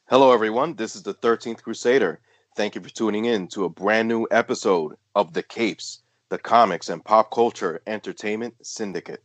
Hello, everyone. This is the 13th Crusader. Thank you for tuning in to a brand new episode of The Capes, the Comics and Pop Culture Entertainment Syndicate.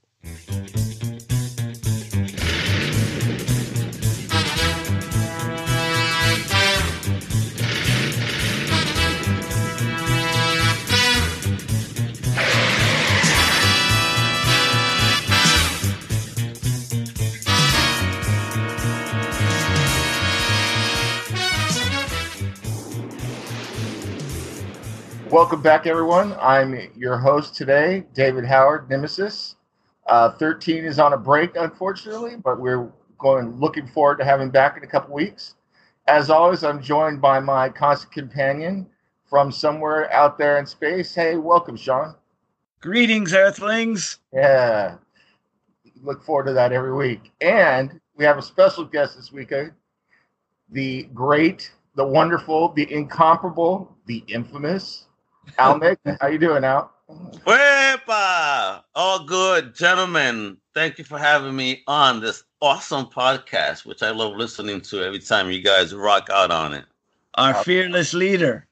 Welcome back, everyone. I'm your host today, David Howard, Nemesis. 13 is on a break, unfortunately, but we're looking forward to having back in a couple weeks. As always, I'm joined by my constant companion from somewhere out there in space. Hey, welcome, Sean. Greetings, Earthlings. Yeah, look forward to that every week. And we have a special guest this weekend, the great, the wonderful, the incomparable, the infamous Al Megna. How you doing, Al? Wepa! All good, gentlemen. Thank you for having me on this awesome podcast, which I love listening to every time you guys rock out on it. Our fearless leader.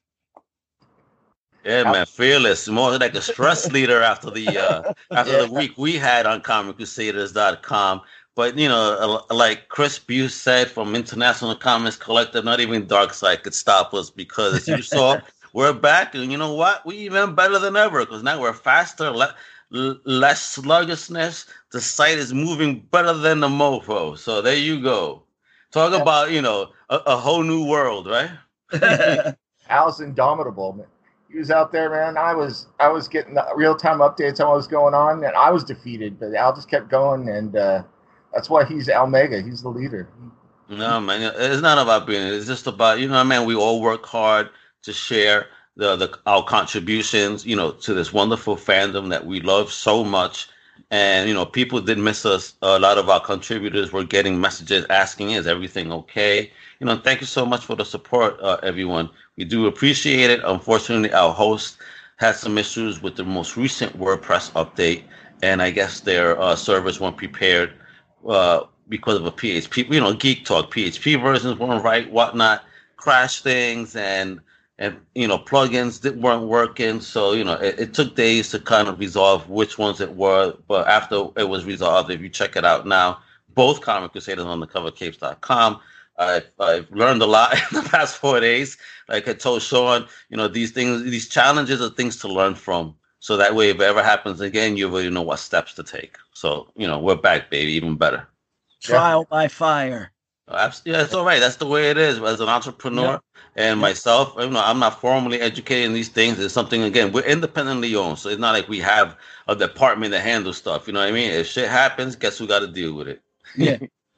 Yeah, man, fearless. More like a stress leader after the week we had on ComicCrusaders.com. But, you know, like Chris Buse said from International Comics Collective, not even Darkseid could stop us because you saw... We're back, and you know what? We're even better than ever because now we're faster, less sluggishness. The site is moving better than the mofo. So there you go. Talk about, you know, a whole new world, right? Al's indomitable, man. He was out there, man. I was getting the real-time updates on what was going on, and I was defeated, but Al just kept going, and that's why he's Al Mega. He's the leader. No, man, it's not about being. It's just about, you know, man, we all work hard to share our contributions, you know, to this wonderful fandom that we love so much. And, you know, people did miss us. A lot of our contributors were getting messages asking, is everything okay? You know, thank you so much for the support, everyone. We do appreciate it. Unfortunately, our host had some issues with the most recent WordPress update. And I guess their servers weren't prepared because of a PHP, you know, Geek Talk PHP versions weren't right, whatnot, crash things, and you know, plugins weren't working. So, you know, it took days to kind of resolve which ones it were. But after it was resolved, if you check it out now, both Comic Crusaders on thecovercapes.com. I've learned a lot in the past 4 days. Like I told Sean, you know, these challenges are things to learn from. So that way, if it ever happens again, you really know what steps to take. So, you know, we're back, baby, even better. Trial by fire. Yeah, it's all right. That's the way it is. As an entrepreneur and myself, you know, I'm not formally educated in these things. It's something, again, we're independently owned. So it's not like we have a department that handles stuff. You know what I mean? If shit happens, guess who got to deal with it? Yeah.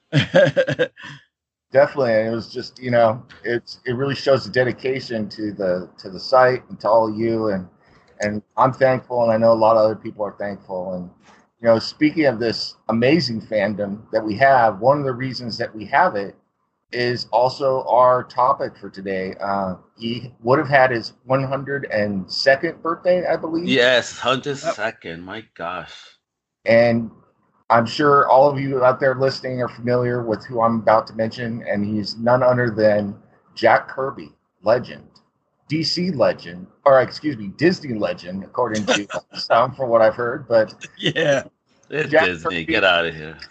Definitely. And it was just, you know, it really shows the dedication to the site and to all of you. And I'm thankful, and I know a lot of other people are thankful. And you know, speaking of this amazing fandom that we have, one of the reasons that we have it is also our topic for today. He would have had his 102nd birthday, I believe. Yes, 102nd. My gosh. And I'm sure all of you out there listening are familiar with who I'm about to mention, and he's none other than Jack Kirby, legend. DC legend, or excuse me, Disney legend, according to some, from what I've heard. But yeah, it's Disney. Kirby. Get out of here.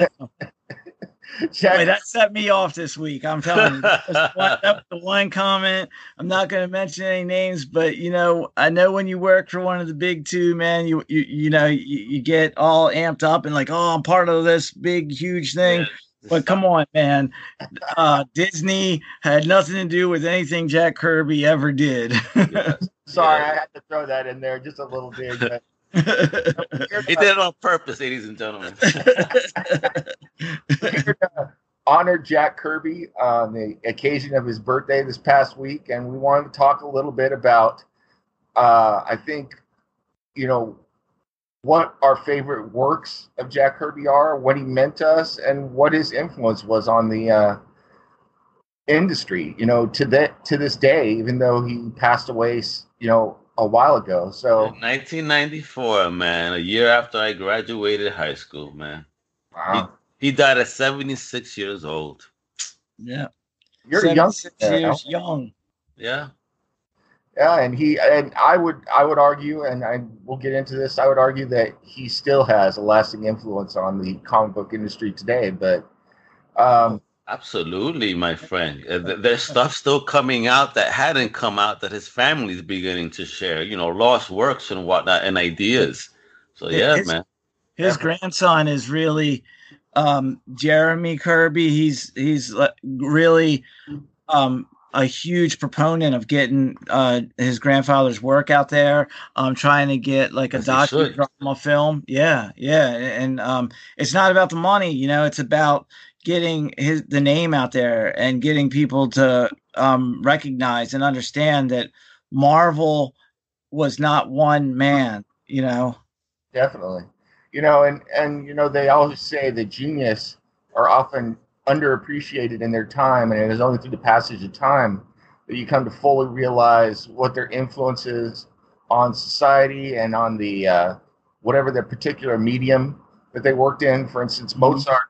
Wait, that set me off this week. I'm telling you, that was the one comment. I'm not going to mention any names, but you know, I know when you work for one of the big two, man, you know, you get all amped up and like, oh, I'm part of this big, huge thing. Yeah. But come on, man. Disney had nothing to do with anything Jack Kirby ever did. Yes. Sorry, I had to throw that in there just a little bit. But... He did it on purpose, ladies and gentlemen. We're here to honor Jack Kirby on the occasion of his birthday this past week, and we wanted to talk a little bit about, I think, you know, what our favorite works of Jack Kirby are, what he meant to us, and what his influence was on the industry, you know, to this day, even though he passed away, you know, a while ago. So 1994, man, a year after I graduated high school, man. Wow. He died at 76 years old. Yeah. You're young 76 there, years young. Yeah. Yeah, and I would argue, and we'll get into this. I would argue that he still has a lasting influence on the comic book industry today. But Absolutely, my friend. There's stuff still coming out that hadn't come out that his family's beginning to share. Lost works and whatnot and ideas. So yeah, man. His grandson is really Jeremy Kirby. He's really a huge proponent of getting his grandfather's work out there. Trying to get like a docudrama film. Yeah, and it's not about the money. It's about getting the name out there and getting people to recognize and understand that Marvel was not one man. Definitely. And they always say that genius are often underappreciated in their time, and it is only through the passage of time that you come to fully realize what their influence is on society and on the whatever their particular medium that they worked in. For instance, Mozart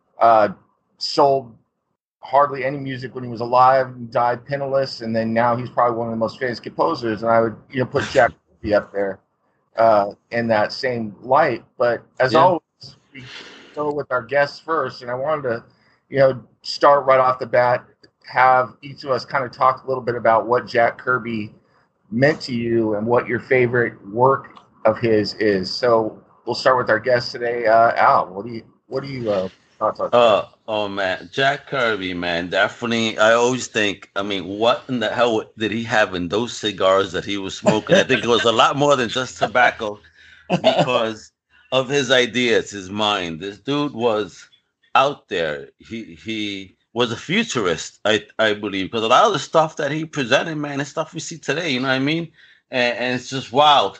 sold hardly any music when he was alive and died penniless, and then now he's probably one of the most famous composers. And I would put Jack Kirby up there in that same light. But as always, we go with our guests first, and I wanted to start right off the bat, have each of us kind of talk a little bit about what Jack Kirby meant to you and what your favorite work of his is. So we'll start with our guest today. Al, what do you thoughts on? Oh man, Jack Kirby, man, definitely. I always think, what in the hell did he have in those cigars that he was smoking? I think it was a lot more than just tobacco, because of his ideas, his mind. This dude was out there. He was a futurist, I believe, because a lot of the stuff that he presented, man, is stuff we see today. You know what I mean? And it's just wild.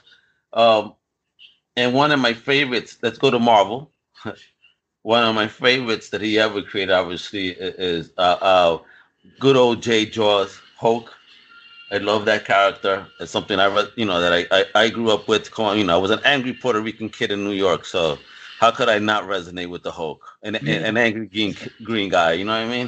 And one of my favorites. Let's go to Marvel. One of my favorites that he ever created, obviously, is good old J. Jaws, Hulk. I love that character. It's something that I grew up with. I was an angry Puerto Rican kid in New York, so how could I not resonate with the Hulk? An angry green guy, you know what I mean?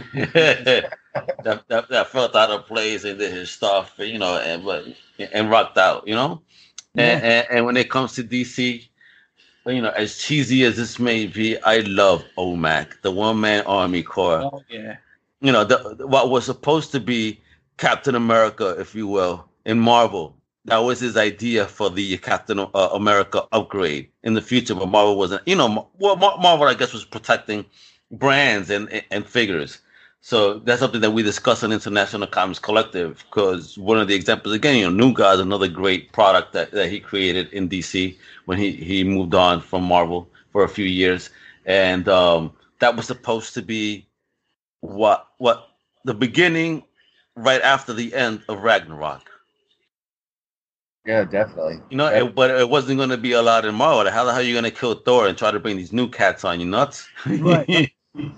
that felt out of place and did his stuff, and rocked out, And when it comes to DC, as cheesy as this may be, I love OMAC, the One Man Army Corps. Oh yeah. What was supposed to be Captain America, if you will, in Marvel. That was his idea for the Captain America upgrade in the future, but Marvel wasn't. Marvel, I guess, was protecting brands and figures. So that's something that we discuss on International Comics Collective, because one of the examples, again, New God is another great product that he created in DC when he moved on from Marvel for a few years. And that was supposed to be what the beginning right after the end of Ragnarok. Yeah, definitely. But it wasn't going to be a lot in Marvel. How the hell are you going to kill Thor and try to bring these new cats on? You nuts? Right.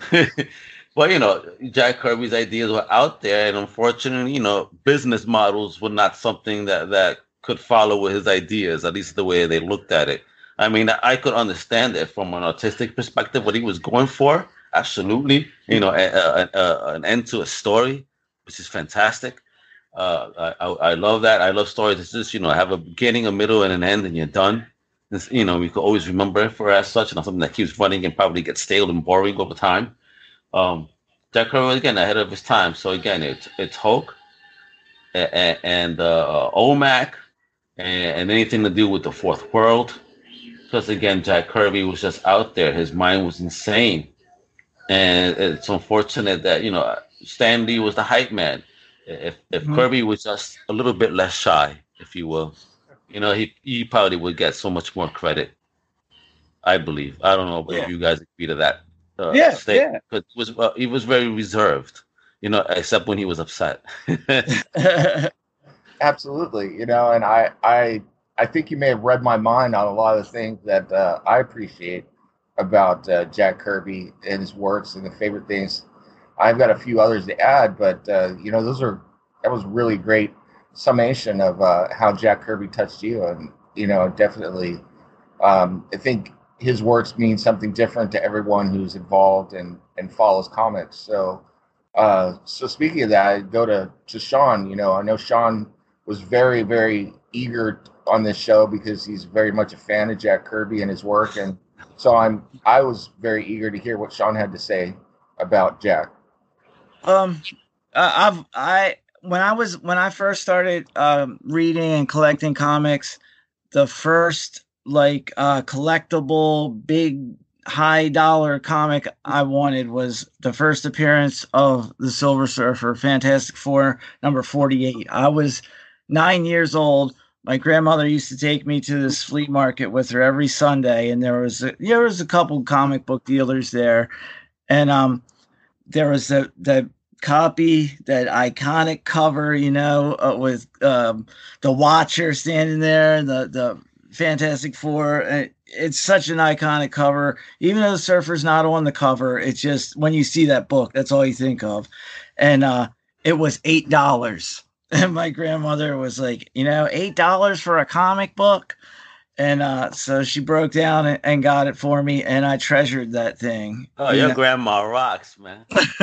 But, Jack Kirby's ideas were out there, and unfortunately, business models were not something that could follow with his ideas, at least the way they looked at it. I could understand it from an artistic perspective, what he was going for. Absolutely. An end to a story, which is fantastic. I love that. I love stories that just, have a beginning, a middle, and an end, and you're done. It's, we could always remember it for as such, and not something that keeps running and probably gets stale and boring over time. Jack Kirby, again, ahead of his time. So again, it's Hulk and OMAC and anything to do with the Fourth World. Because again, Jack Kirby was just out there. His mind was insane, and it's unfortunate that Stan Lee was the hype man. If Kirby was just a little bit less shy, if you will, he probably would get so much more credit. I believe. I don't know if you guys agree to that. Statement. Because he was very reserved, except when he was upset. Absolutely, and I think you may have read my mind on a lot of the things that I appreciate about Jack Kirby and his works and the favorite things. I've got a few others to add, but that was really great summation of how Jack Kirby touched you, and definitely, I think his works mean something different to everyone who's involved and follows comics. So So speaking of that, I go to Sean. I know Sean was very, very eager on this show because he's very much a fan of Jack Kirby and his work, and so I was very eager to hear what Sean had to say about Jack. When I first started reading and collecting comics, the first collectible big high dollar comic I wanted was the first appearance of the Silver Surfer, Fantastic Four number 48. I was 9 years old. My grandmother used to take me to this flea market with her every Sunday, and there was a couple comic book dealers there, and there was the copy, that iconic cover, with the Watcher standing there, and the Fantastic Four. It's such an iconic cover. Even though the Surfer's not on the cover, it's just when you see that book, that's all you think of. And it was $8. And my grandmother was like, $8 for a comic book. And so she broke down and got it for me, and I treasured that thing. Oh, your grandma rocks, man.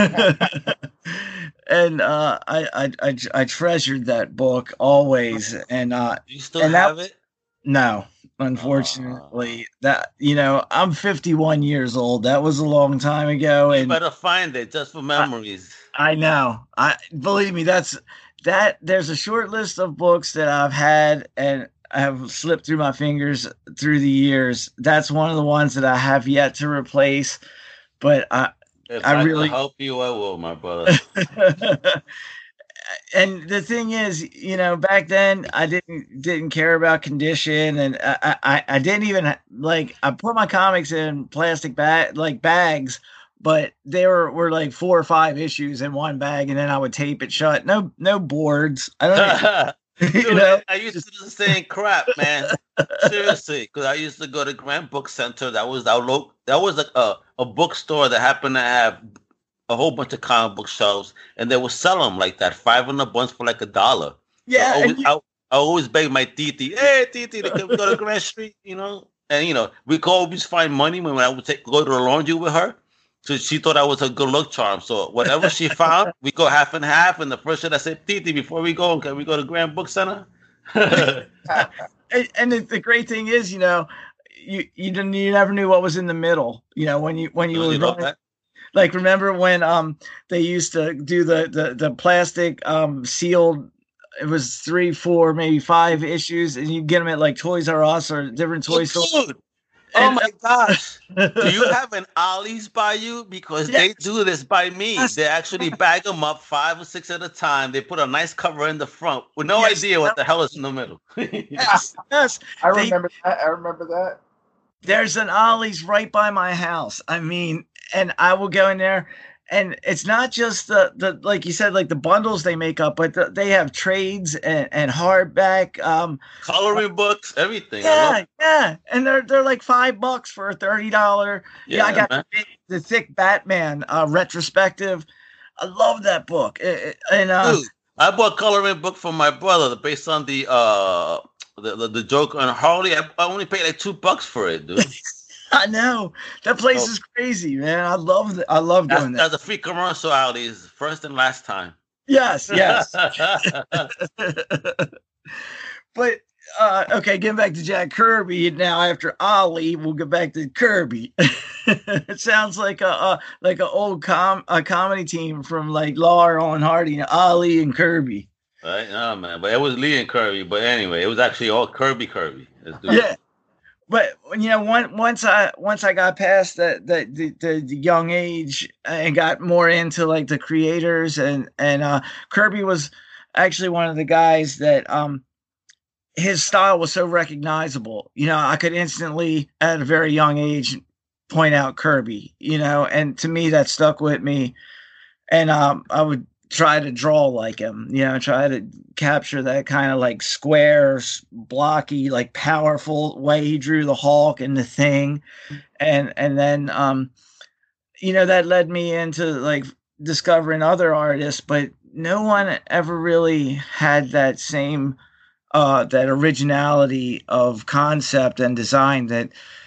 And I treasured that book always. And you still have it? No, unfortunately. I'm 51 years old. That was a long time ago. You better find it just for memories. I know. Believe me, there's a short list of books that I've had and I have slipped through my fingers through the years. That's one of the ones that I have yet to replace. But if I really help you, I will, my brother. And the thing is, back then I didn't care about condition, and I didn't even I put my comics in plastic bags, but they were like 4 or 5 issues in one bag, and then I would tape it shut. No boards. I don't. Dude, I used to do the same crap, man. Seriously, because I used to go to Grand Book Center. That was a bookstore that happened to have a whole bunch of comic book shelves, and they would sell them like that, 5 in a bunch for like $1. Yeah, so I always beg my titi, hey titi, can we go to Grand Street, and we could always find money when I would go to the laundry with her. So she thought I was a good luck charm. So whatever she found, we go half and half. And the first shit I said, Titi, before we go, can we go to Grand Book Center? and the great thing is, you never knew what was in the middle. When you were running, like, remember when they used to do the plastic sealed. It was 3, 4, maybe 5 issues, and you get them at like Toys R Us or different toy stores. Oh my gosh. Do you have an Ollie's by you? Because they do this by me. They actually bag them up 5 or 6 at a time. They put a nice cover in the front with no idea what the hell is in the middle. Yes. I remember that. There's an Ollie's right by my house. I mean, and I will go in there, and it's not just the like you said, like the bundles they make up, but they have trades and hardback, coloring books, everything. Yeah, and they're like $5 for a $30. Yeah, I got the thick Batman retrospective. I love that book. Dude, I bought a coloring book for my brother based on the Joker and Harley. I only paid like $2 for it, dude. I know that place is crazy, man. I love going there. That's a free commercial out. Is first and last time. Yes. But okay, getting back to Jack Kirby now. After Ollie, we'll get back to Kirby. It sounds like an old comedy team from like Laurel and Hardy, Ollie and Kirby. Right? No, man, but it was Lee and Kirby. But anyway, it was actually all Kirby. Yeah. But once I got past the young age and got more into like the creators and Kirby was actually one of the guys that his style was so recognizable. I could instantly at a very young age point out Kirby. And to me that stuck with me, and I would try to draw like him, try to capture that kind of like square, blocky, like powerful way he drew the Hulk and the Thing. And then, that led me into like discovering other artists, but no one ever really had that same, that originality of concept and design that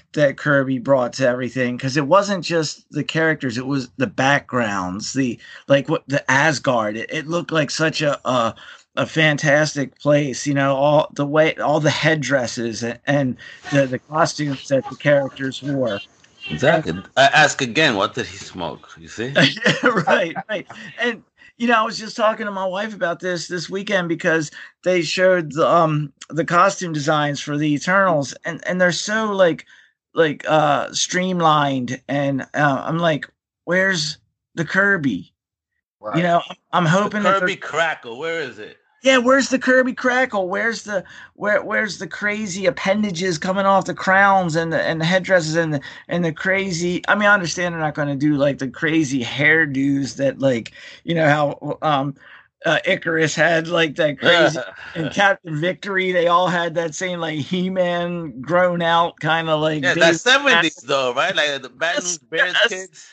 that Kirby brought to everything, because it wasn't just the characters, it was the backgrounds, the Asgard. It looked like such a fantastic place, all the headdresses and the costumes that the characters wore. Exactly. I ask again, what did he smoke? You see? Yeah, right. And I was just talking to my wife about this weekend, because they showed the costume designs for the Eternals, and they're so like streamlined, and I'm like, where's the Kirby? Right. I'm hoping the Kirby crackle. Where is it? Yeah, where's the Kirby crackle? Where's the crazy appendages coming off the crowns and the headdresses and the crazy? I mean, I understand they're not going to do like the crazy hairdos that, like, how Icarus had like that crazy, and Captain Victory, they all had that same like He-Man grown out kind of like. Yeah, that's 70s though, right? Like the Bad News Bears kids.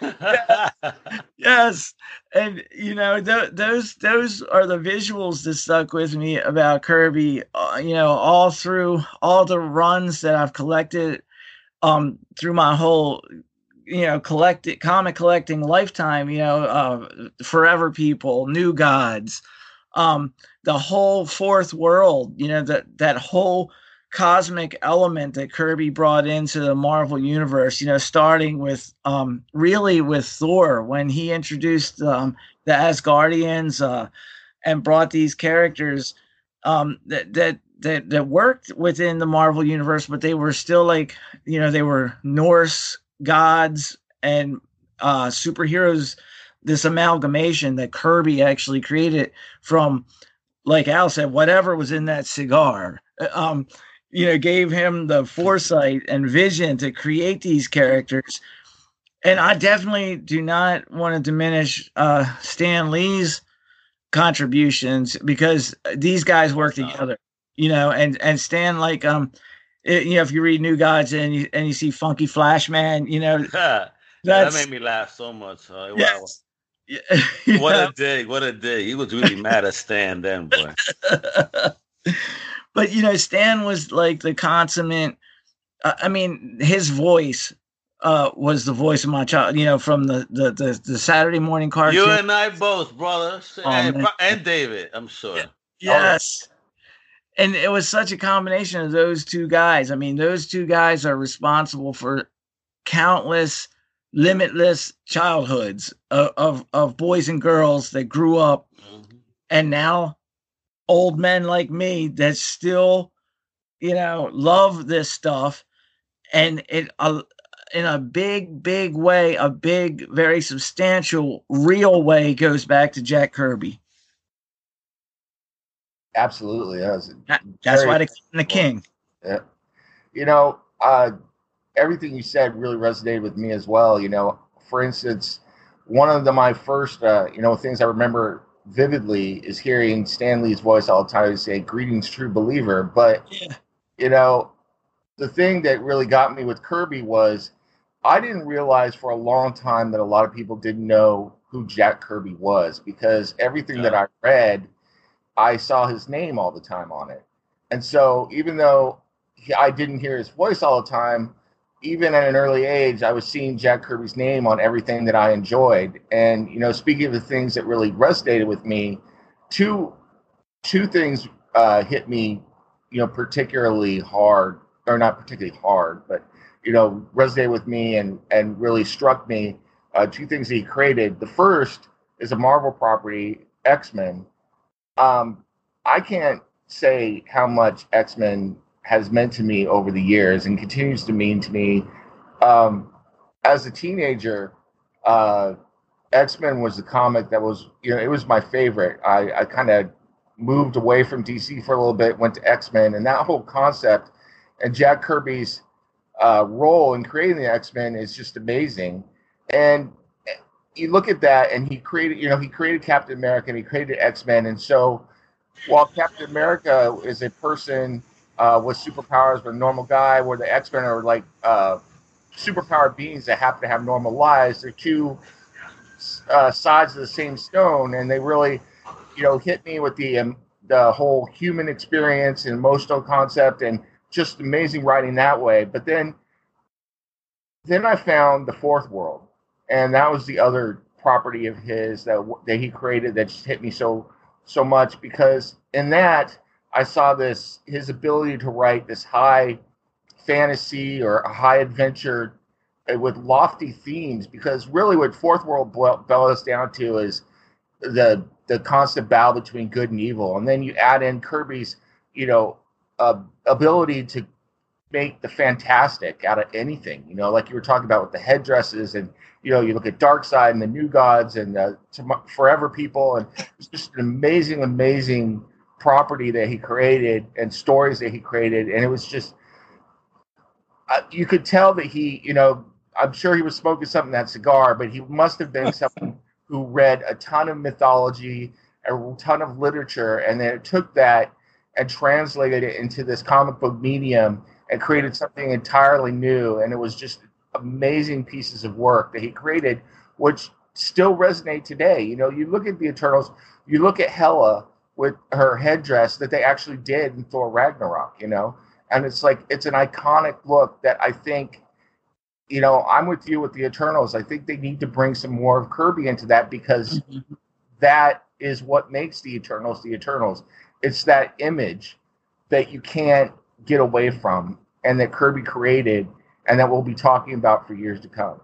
Yes. And those are the visuals that stuck with me about Kirby. All through all the runs that I've collected, through my whole comic collecting lifetime. Forever People, New Gods, the whole Fourth World. That whole cosmic element that Kirby brought into the Marvel universe, starting with really with Thor, when he introduced the Asgardians and brought these characters that worked within the Marvel universe, but they were still like, they were Norse gods and superheroes, this amalgamation that Kirby actually created from, like Al said, whatever was in that cigar. Gave him the foresight and vision to create these characters. And I definitely do not want to diminish Stan Lee's contributions, because these guys work together, and Stan, like, if you read New Gods and you see Funky Flash Man, that made me laugh so much. Yes. Wow. What a day. He was really mad at Stan then, boy. But Stan was like the consummate. His voice was the voice of my child. From the Saturday morning cartoon. You and I both, brother, and David, I'm sure. Yes, and it was such a combination of those two guys. Those two guys are responsible for countless, limitless childhoods of boys and girls that grew up, and now old men like me that still, love this stuff. And it, in a big way, a big, very substantial, real way, goes back to Jack Kirby. Absolutely. That's why they call him the king. Yeah. Everything you said really resonated with me as well. For instance, one of my first, things I remember vividly is hearing Stan Lee's voice all the time say, "Greetings, true believer." But, the thing that really got me with Kirby was I didn't realize for a long time that a lot of people didn't know who Jack Kirby was, because everything that I read, I saw his name all the time on it. And so even though I didn't hear his voice all the time, even at an early age, I was seeing Jack Kirby's name on everything that I enjoyed. And, speaking of the things that really resonated with me, two things hit me, particularly hard, or not particularly hard, but, resonated with me and really struck me. Two things that he created. The first is a Marvel property, X-Men. I can't say how much X-Men has meant to me over the years and continues to mean to me. As a teenager, X-Men was the comic that was, it was my favorite. I kind of moved away from DC for a little bit, went to X-Men, and that whole concept and Jack Kirby's role in creating the X-Men is just amazing. And you look at that, and he created Captain America, and he created X-Men. And so while Captain America is a person with superpowers, but a normal guy, where the X-Men are like superpowered beings that happen to have normal lives, they're two sides of the same stone, and they really, hit me with the whole human experience and emotional concept, and just amazing writing that way. But then then I found the Fourth World, and that was the other property of his that he created that just hit me so much, because in that I saw his ability to write this high fantasy or a high adventure with lofty themes, because really what Fourth World boils down to is the constant battle between good and evil, and then you add in Kirby's ability to make the fantastic out of anything, like you were talking about with the headdresses, and you look at Darkseid and the New Gods and Forever People, and it's just an amazing property that he created and stories that he created, and it was just you could tell that he, I'm sure he was smoking something in that cigar, but he must have been someone who read a ton of mythology, a ton of literature, and then it took that and translated it into this comic book medium and created something entirely new. And it was just amazing pieces of work that he created, which still resonate today. You look at the Eternals, you look at Hela with her headdress that they actually did in Thor Ragnarok, and it's like, it's an iconic look that I think, I'm with you with the Eternals. I think they need to bring some more of Kirby into that, because that is what makes the Eternals the Eternals. It's that image that you can't get away from, and that Kirby created, and that we'll be talking about for years to come.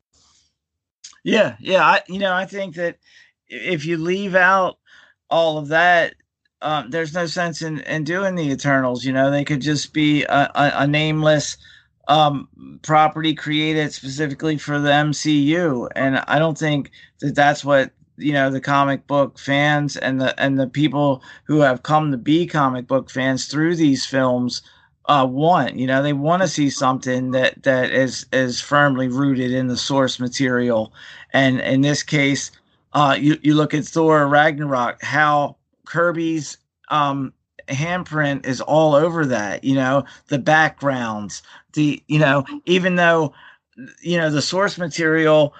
Yeah. I think that if you leave out all of that, there's no sense in doing the Eternals. They could just be a nameless property created specifically for the MCU, and I don't think that that's what the comic book fans and the people who have come to be comic book fans through these films want. They want to see something that is firmly rooted in the source material, and in this case, you look at Thor Ragnarok, how Kirby's handprint is all over that. The backgrounds, even though the source material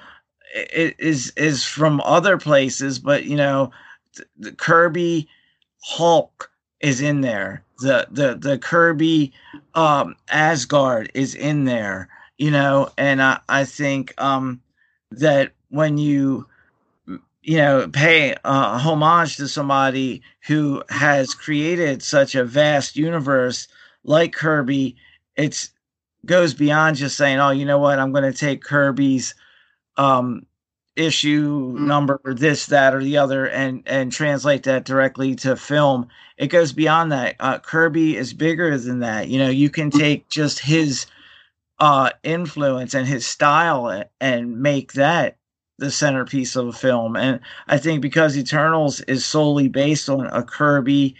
is from other places, but the Kirby Hulk is in there, the Kirby Asgard is in there, and I think that when you pay homage to somebody who has created such a vast universe like Kirby, it goes beyond just saying, oh, you know what, I'm going to take Kirby's issue number, this, that, or the other, and translate that directly to film. It goes beyond that. Kirby is bigger than that. You can take just his influence and his style and make that the centerpiece of a film. And I think because Eternals is solely based on a Kirby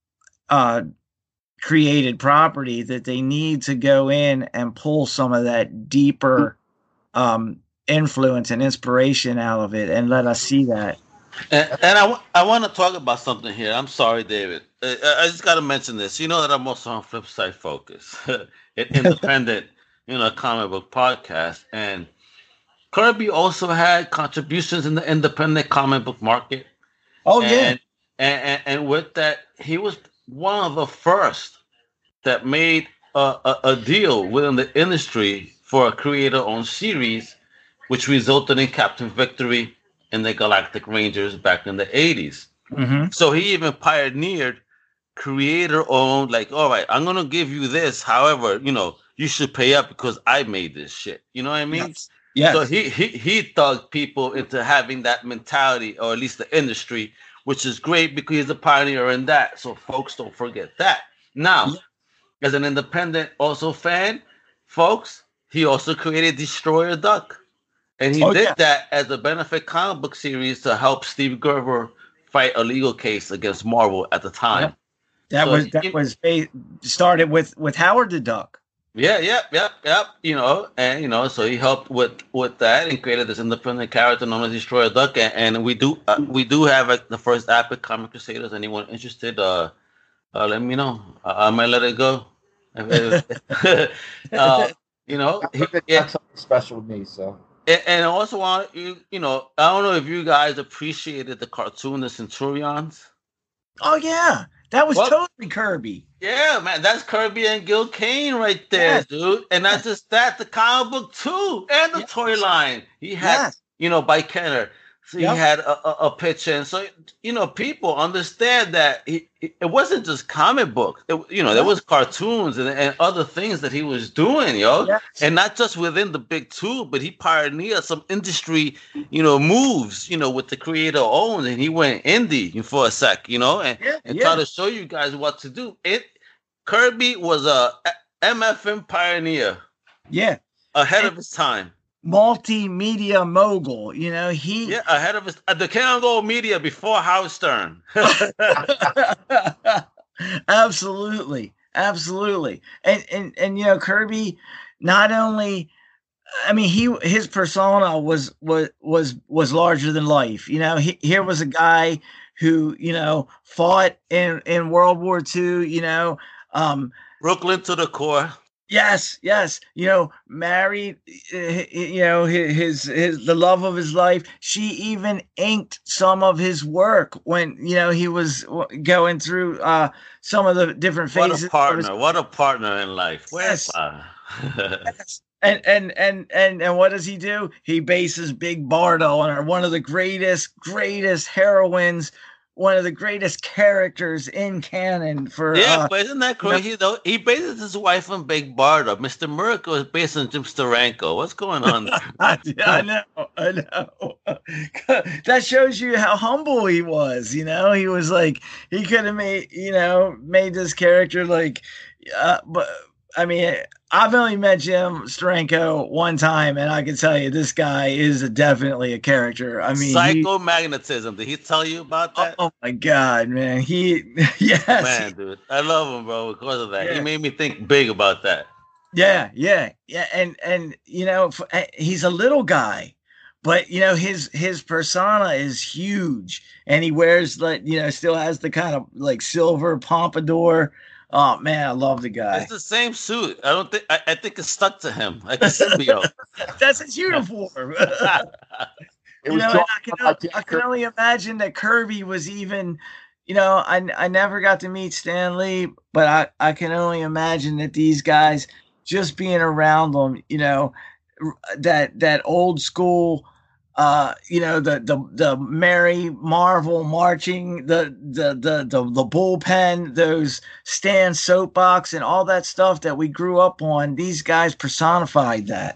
created property, that they need to go in and pull some of that deeper influence and inspiration out of it and let us see that. And I want to talk about something here. I'm sorry, David. I just got to mention this. That I'm also on Flipside Focus, an independent, comic book podcast, and Kirby also had contributions in the independent comic book market. Oh, yeah. And with that, he was one of the first that made a deal within the industry for a creator-owned series, which resulted in Captain Victory and the Galactic Rangers back in the 80s. Mm-hmm. So he even pioneered creator-owned, like, all right, I'm going to give you this. However, you should pay up because I made this shit. You know what I mean? Yes. Yes. So he thugged people into having that mentality, or at least the industry, which is great because he's a pioneer in that. So folks, don't forget that. Now, as an independent also fan, folks, he also created Destroyer Duck. And he did that as a benefit comic book series to help Steve Gerber fight a legal case against Marvel at the time. Yep. That was started with Howard the Duck. Yep. So he helped with that and created this independent character known as Destroyer Duck. And we do have the first Epic Comic Crusaders. Anyone interested? Let me know. I might let it go. That's something special with me. So. And I also want I don't know if you guys appreciated the cartoon, The Centurions. Oh yeah, that was Well, totally Kirby. yeah, man, that's Kirby and Gil Kane right there, Yes, dude. And not yes, just that, the comic book too, and the yes, toy line. He had, yes. by Kenner. So he Yep. had a picture, and so people understand that it wasn't just comic books. There No. was cartoons and other things that he was doing, Yes. and not just within the big two, but he pioneered some industry, moves, with the creator owned, and he went indie for a sec, Yeah. and try Yeah. to show you guys what to do. Kirby was a MFM pioneer, Yeah. ahead And of his time. multimedia mogul. He. Yeah, ahead of his the Kango Media before Howard Stern. Absolutely, absolutely. And Kirby, not only, I mean, his persona was larger than life. Here was a guy who fought in World War II. Brooklyn to the core. Yes, yes. Married, his the love of his life. She even inked some of his work when he was going through some of the different phases. What a partner in life. Yes. Yes. And what does he do? He bases Big Barda on her, one of the greatest heroines, one of the greatest characters in canon for but isn't that crazy though? He bases his wife on Big Barda. Mr. Miracle is based on Jim Steranko. What's going on there? I know. That shows you how humble he was. He was like, he could have made this character like, but I mean, I've only met Jim Steranko one time, and I can tell you this guy is definitely a character. I mean, psychomagnetism. Did he tell you about that? Oh my God, man! Yes, man, dude, I love him, bro, because of that. Yeah. He made me think big about that. Yeah, and he's a little guy, but his persona is huge, and he wears still has the kind of like silver pompadour. Oh man, I love the guy. It's the same suit. I think it's stuck to him like a symbiote. That's his uniform. I can only imagine that Kirby was even. I never got to meet Stan Lee, but I can only imagine that these guys just being around them, that old school. The Mary Marvel marching, the bullpen, those Stan soapbox, and all that stuff that we grew up on. These guys personified that.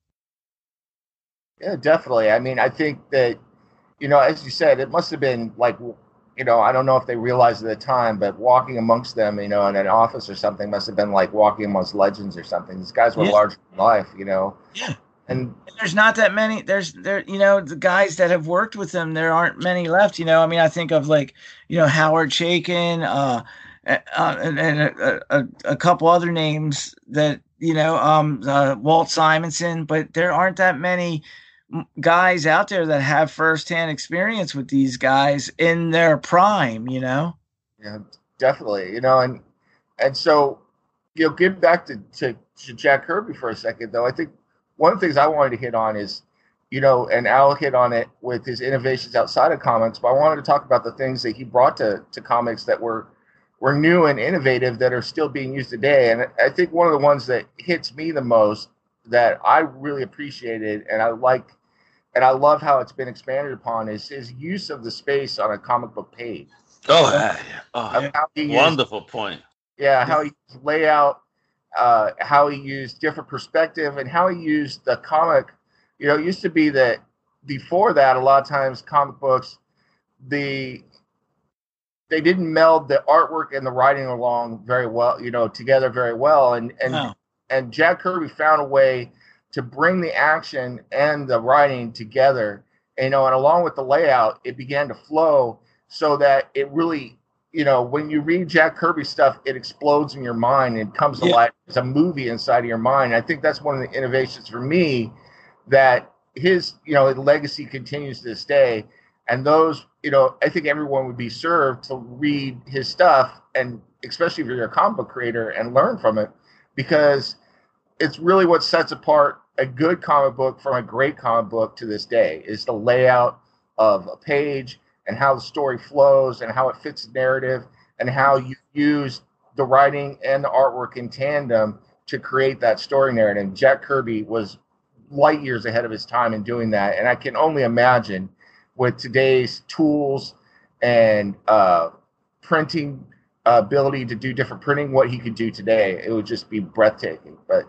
Yeah, definitely. I mean, I think that as you said, it must have been like I don't know if they realized at the time, but walking amongst them, in an office or something, must have been like walking amongst legends or something. These guys were larger than life, Yeah. And there's not that many. The guys that have worked with them, there aren't many left. I mean, I think of like, Howard Chaykin, and a couple other names that, Walt Simonson, but there aren't that many guys out there that have firsthand experience with these guys in their prime, Yeah, definitely. And so, getting back to Jack Kirby for a second, though, I think one of the things I wanted to hit on is, and Al hit on it with his innovations outside of comics, but I wanted to talk about the things that he brought to comics that were new and innovative that are still being used today. And I think one of the ones that hits me the most that I really appreciated and I love how it's been expanded upon is his use of the space on a comic book page. Wonderful point. Yeah, how he layout, how he used different perspective, and how he used the comic. It used to be that before that, a lot of times comic books, they didn't meld the artwork and the writing along very well, together very well. And Jack Kirby found a way to bring the action and the writing together, and along with the layout, it began to flow so that it really, when you read Jack Kirby stuff, it explodes in your mind and comes to life. It's a movie inside of your mind. I think that's one of the innovations for me that his legacy continues to this day. And those, I think everyone would be served to read his stuff, and especially if you're a comic book creator, and learn from it, because it's really what sets apart a good comic book from a great comic book to this day is the layout of a page and how the story flows and how it fits the narrative and how you use the writing and the artwork in tandem to create that story narrative. Jack Kirby was light years ahead of his time in doing that. And I can only imagine with today's tools and printing ability to do different printing, what he could do today. It would just be breathtaking. But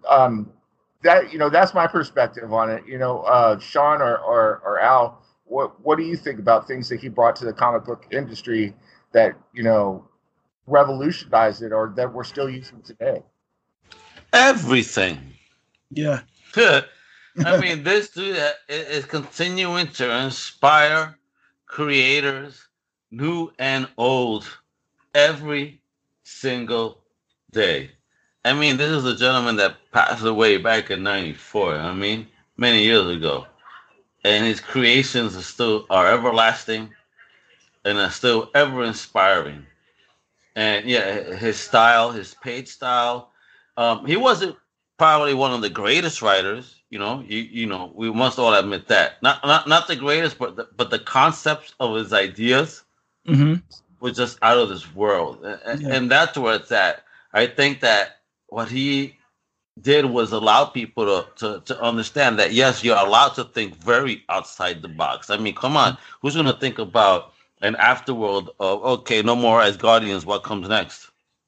that's my perspective on it. Sean or Al, what do you think about things that he brought to the comic book industry that revolutionized it or that we're still using today? Everything. Yeah. I mean, this dude is continuing to inspire creators, new and old, every single day. I mean, this is a gentleman that passed away back in '94. I mean, many years ago, and his creations are everlasting, and are still ever inspiring. And yeah, his style, his page style. He wasn't probably one of the greatest writers. We must all admit that. Not the greatest, but the concepts of his ideas were just out of this world, and that's where it's at. I think that what he did was allow people to understand that yes, you're allowed to think very outside the box. I mean, come on, who's going to think about an afterworld of okay, no more Asgardians? What comes next?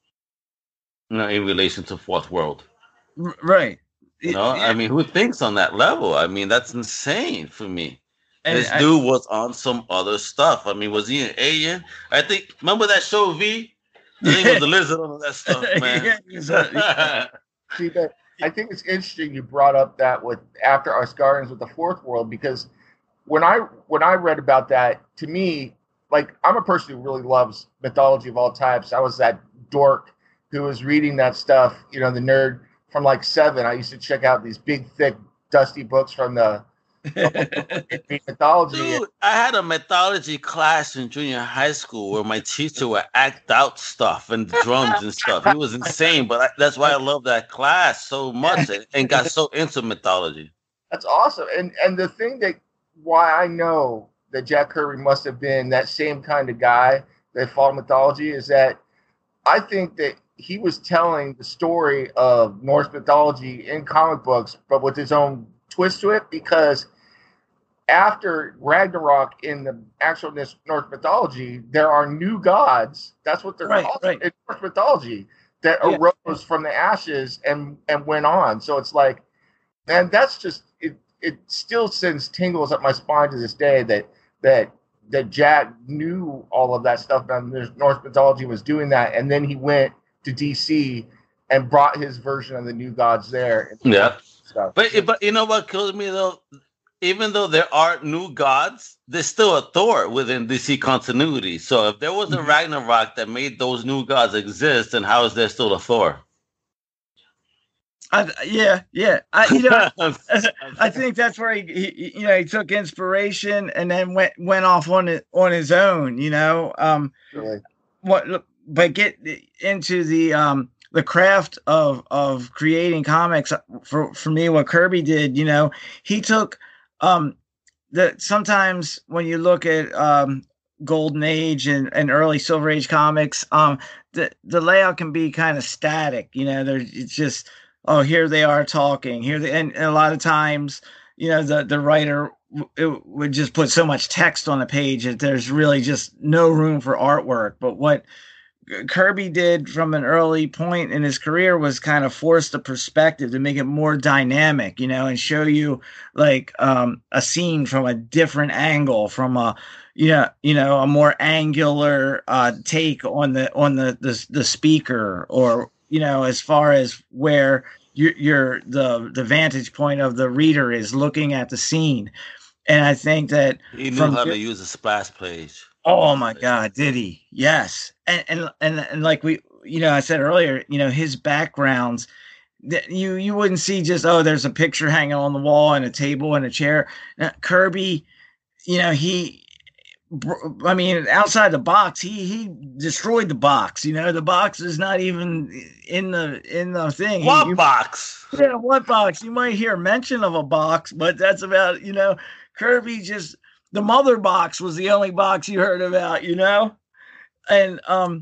In relation to Fourth World, right? I mean, who thinks on that level? I mean, that's insane for me. And this dude was on some other stuff. I mean, was he an alien? I think. Remember that show V? I think it was the lizard on that stuff, man. See, but I think it's interesting you brought up that with after Asgardians with the Fourth World, because when I read about that, to me, like, I'm a person who really loves mythology of all types. I was that dork who was reading that stuff, the nerd from like 7. I used to check out these big, thick, dusty books from the mythology. Dude, I had a mythology class in junior high school where my teacher would act out stuff and drums and stuff. He was insane, but that's why I love that class so much and got so into mythology. That's awesome. And the thing that why I know that Jack Kirby must have been that same kind of guy that followed mythology is that I think that he was telling the story of Norse mythology in comic books, but with his own twist to it, because after Ragnarok in the actual Norse mythology, there are new gods. That's what they're called in Norse mythology that arose from the ashes and went on. So it's like, and that's just it still sends tingles up my spine to this day that Jack knew all of that stuff about Norse mythology, was doing that, and then he went to DC and brought his version of the new gods there. Yeah. But you know what kills me though? Even though there are new gods, there's still a Thor within DC continuity. So if there was a Ragnarok that made those new gods exist, then how is there still a Thor? I think that's where he took inspiration and then went off on his own. Really? But get into the craft of creating comics. For me, what Kirby did, he took sometimes when you look at Golden Age and early Silver Age comics, the layout can be kind of static. It's just, here they are talking here, and a lot of times, the writer would just put so much text on a page that there's really just no room for artwork. But what Kirby did from an early point in his career was kind of force the perspective to make it more dynamic, and show you like a scene from a different angle, from a a more angular take on the speaker, or as far as where the vantage point of the reader is looking at the scene. And I think that he knew how to use a splash page. Oh my God, did he? Yes. And like I said earlier, his backgrounds that you wouldn't see just, there's a picture hanging on the wall and a table and a chair. Kirby, outside the box, he destroyed the box. The box is not even in the thing. What box? Yeah, what box? You might hear mention of a box, but that's about, Kirby just the mother box was the only box you heard about, and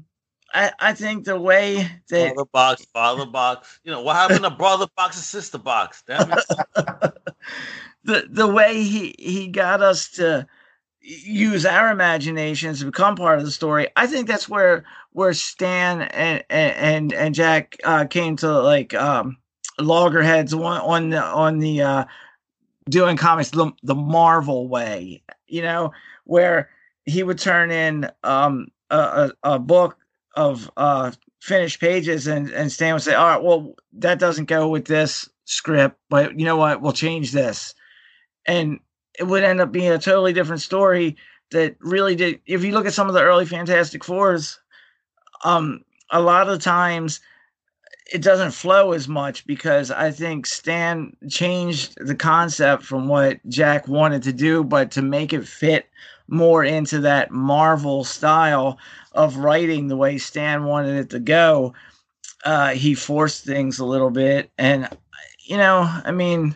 I think the way that father box, what happened to brother box and sister box? Damn it. the way he got us to use our imaginations to become part of the story, I think that's where Stan and Jack came to like loggerheads on the doing comics the Marvel way, where he would turn in a book of finished pages and Stan would say, all right, well, that doesn't go with this script, but you know what, we'll change this. And it would end up being a totally different story that really did. If you look at some of the early Fantastic Fours, a lot of the times it doesn't flow as much because I think Stan changed the concept from what Jack wanted to do, but to make it fit more into that Marvel style of writing the way Stan wanted it to go, he forced things a little bit. And, I mean,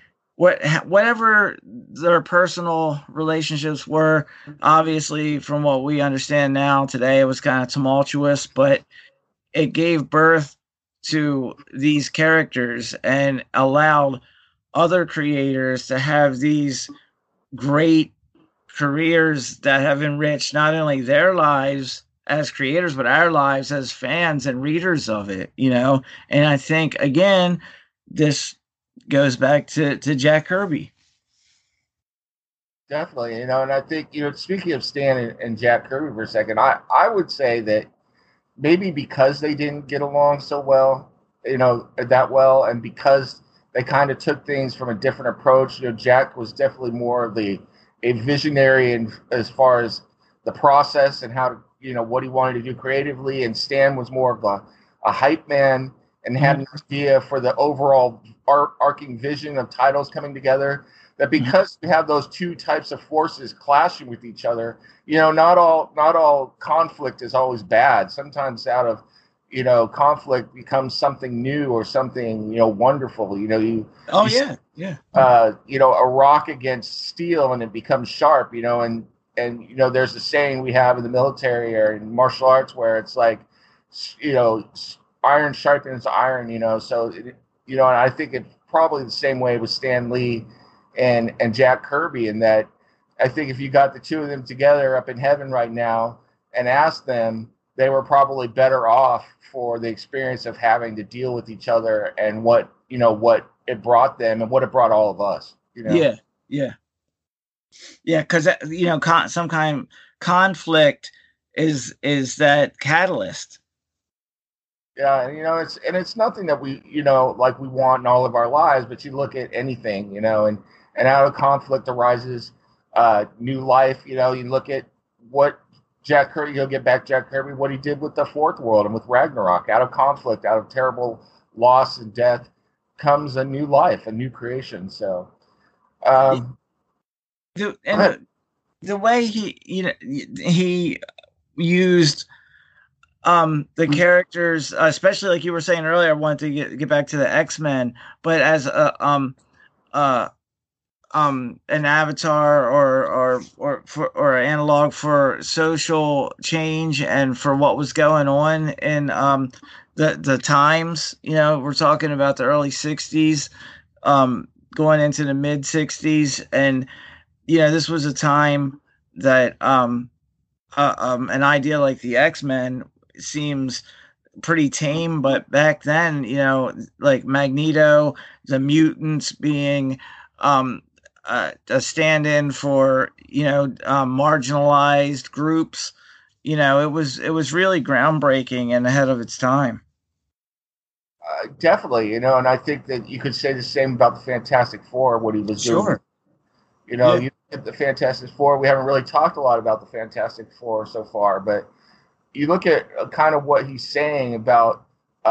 whatever their personal relationships were, obviously from what we understand now today, it was kind of tumultuous, but it gave birth to these characters and allowed other creators to have these great careers that have enriched not only their lives as creators, but our lives as fans and readers of it, and I think, again, this goes back to Jack Kirby. Definitely, and I think, speaking of Stan and Jack Kirby for a second, I would say that maybe because they didn't get along so well, that well, and because they kind of took things from a different approach, Jack was definitely more of a visionary and as far as the process and how to, what he wanted to do creatively, and Stan was more of a hype man and had an idea for the overall arcing vision of titles coming together. That because we have those two types of forces clashing with each other, not all conflict is always bad. Sometimes out of conflict becomes something new or something wonderful. A rock against steel and it becomes sharp. And there's a saying we have in the military or in martial arts where it's like, iron sharpens iron. So and I think it's probably the same way with Stan Lee and Jack Kirby, in that I think if you got the two of them together up in heaven right now and asked them, they were probably better off for the experience of having to deal with each other and what it brought them and what it brought all of us. Yeah. Because some kind of conflict is that catalyst. Yeah, and it's nothing that we like we want in all of our lives, but you look at anything, and out of conflict arises new life. You look at what Jack Kirby, get back Jack Kirby, what he did with the Fourth World and with Ragnarok. Out of conflict, out of terrible loss and death, comes a new life, a new creation. So, the way he used the characters, especially like you were saying earlier, I wanted to get back to the X-Men, but as an avatar or an analog for social change and for what was going on in the times. We're talking about the early 60s, going into the mid 60s, and this was a time that an idea like the X-Men seems pretty tame, but back then, like Magneto, the mutants being a stand-in for marginalized groups, it was really groundbreaking and ahead of its time. Definitely, and I think that you could say the same about the Fantastic Four, what he was doing. You look at the Fantastic Four, we haven't really talked a lot about the Fantastic Four so far, but you look at kind of what he's saying about,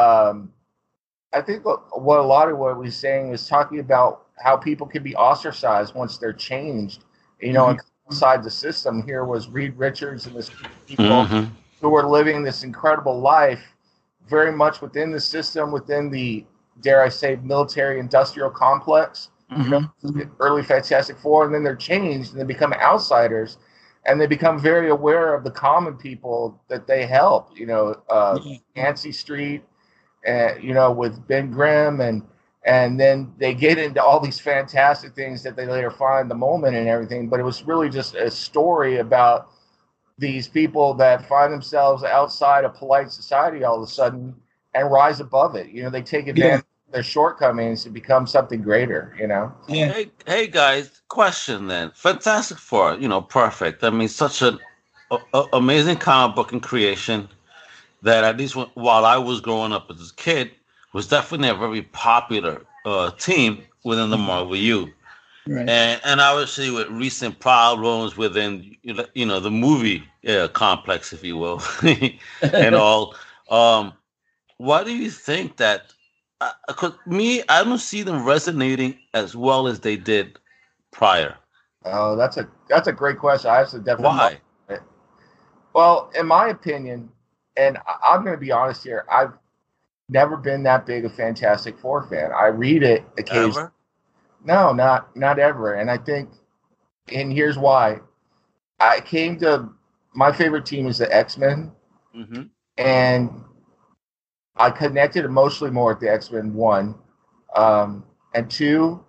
I think what a lot of what he's saying is talking about how people can be ostracized once they're changed, inside the system. Here was Reed Richards and this people who were living this incredible life very much within the system, within the, dare I say, military industrial complex, the early Fantastic Four, and then they're changed and they become outsiders, and they become very aware of the common people that they help. Yancey Street, with Ben Grimm, and then they get into all these fantastic things that they later find the moment and everything. But it was really just a story about these people that find themselves outside of polite society all of a sudden and rise above it. They take advantage of their shortcomings to become something greater, Yeah. Hey guys, question then. Fantastic Four, perfect. I mean, such an amazing comic book and creation that at least while I was growing up as a kid, was definitely a very popular team within the Marvel U. Right. And obviously with recent problems within the movie complex, if you will, and all, why do you think that? Because I don't see them resonating as well as they did prior. Oh, that's a great question. I have to definitely. Why? Well, in my opinion, and I'm going to be honest here, I've never been that big a Fantastic Four fan. I read it occasionally. Ever? No, not ever. And I think, and here's why. I came to my favorite team is the X-Men, and I connected emotionally more with the X-Men, one, and two.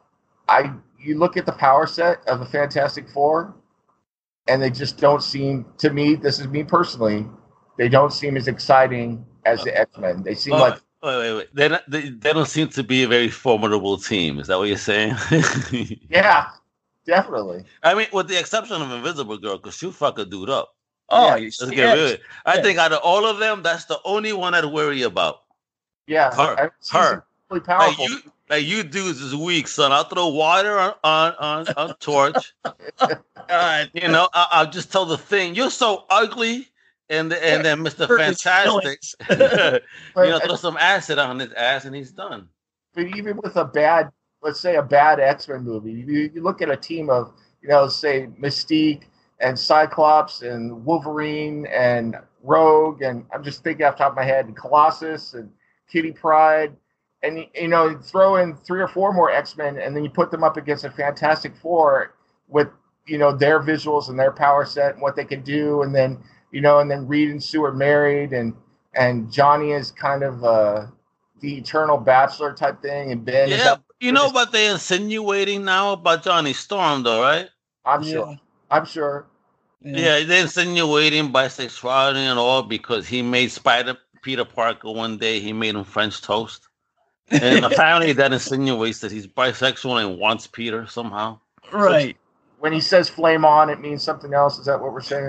You look at the power set of the Fantastic Four, and they just don't seem to me. This is me personally. They don't seem as exciting as the X-Men. They seem like. Wait. They don't seem to be a very formidable team. Is that what you're saying? Yeah, definitely. I mean, with the exception of Invisible Girl, because she'll fuck a dude up. Oh, Let's get rid. I think out of all of them, that's the only one I'd worry about. Yeah, her. Really powerful. You dudes is weak, son. I'll throw water on torch. I'll just tell the thing. You're so ugly. And then Mr. Fantastic, throw some acid on his ass and he's done. But even with let's say a bad X-Men movie, you look at a team of, say Mystique and Cyclops and Wolverine and Rogue, and I'm just thinking off the top of my head, and Colossus and Kitty Pryde, and throw in 3 or 4 more X-Men, and then you put them up against a Fantastic Four with their visuals and their power set and what they can do, and then Reed and Sue are married, and Johnny is kind of the eternal bachelor type thing, and Ben. Yeah, what they're insinuating now about Johnny Storm, though, right? I'm sure. Yeah, they're insinuating bisexuality and all because he made Peter Parker one day. He made him French toast, and apparently that insinuates that he's bisexual and wants Peter somehow. Right. When he says "flame on," it means something else. Is that what we're saying?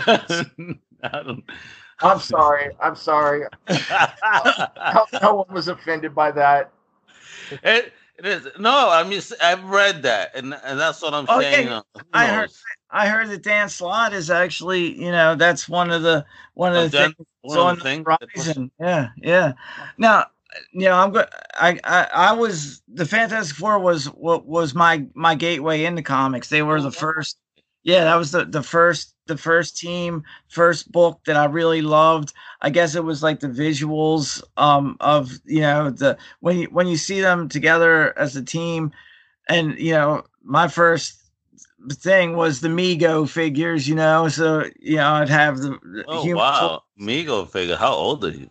I'm sorry. No one was offended by that. It is. No, I mean, I've read that, and that's what I'm saying. Yeah. I heard that Dan Slott is actually, that's one of the things on the horizon. Yeah. Now, I was the Fantastic Four was my gateway into comics. They were the first. Yeah, that was the first team, first book that I really loved. I guess it was like the visuals of the when you see them together as a team, and my first thing was the Mego figures, so I'd have the Mego figure. How old are you?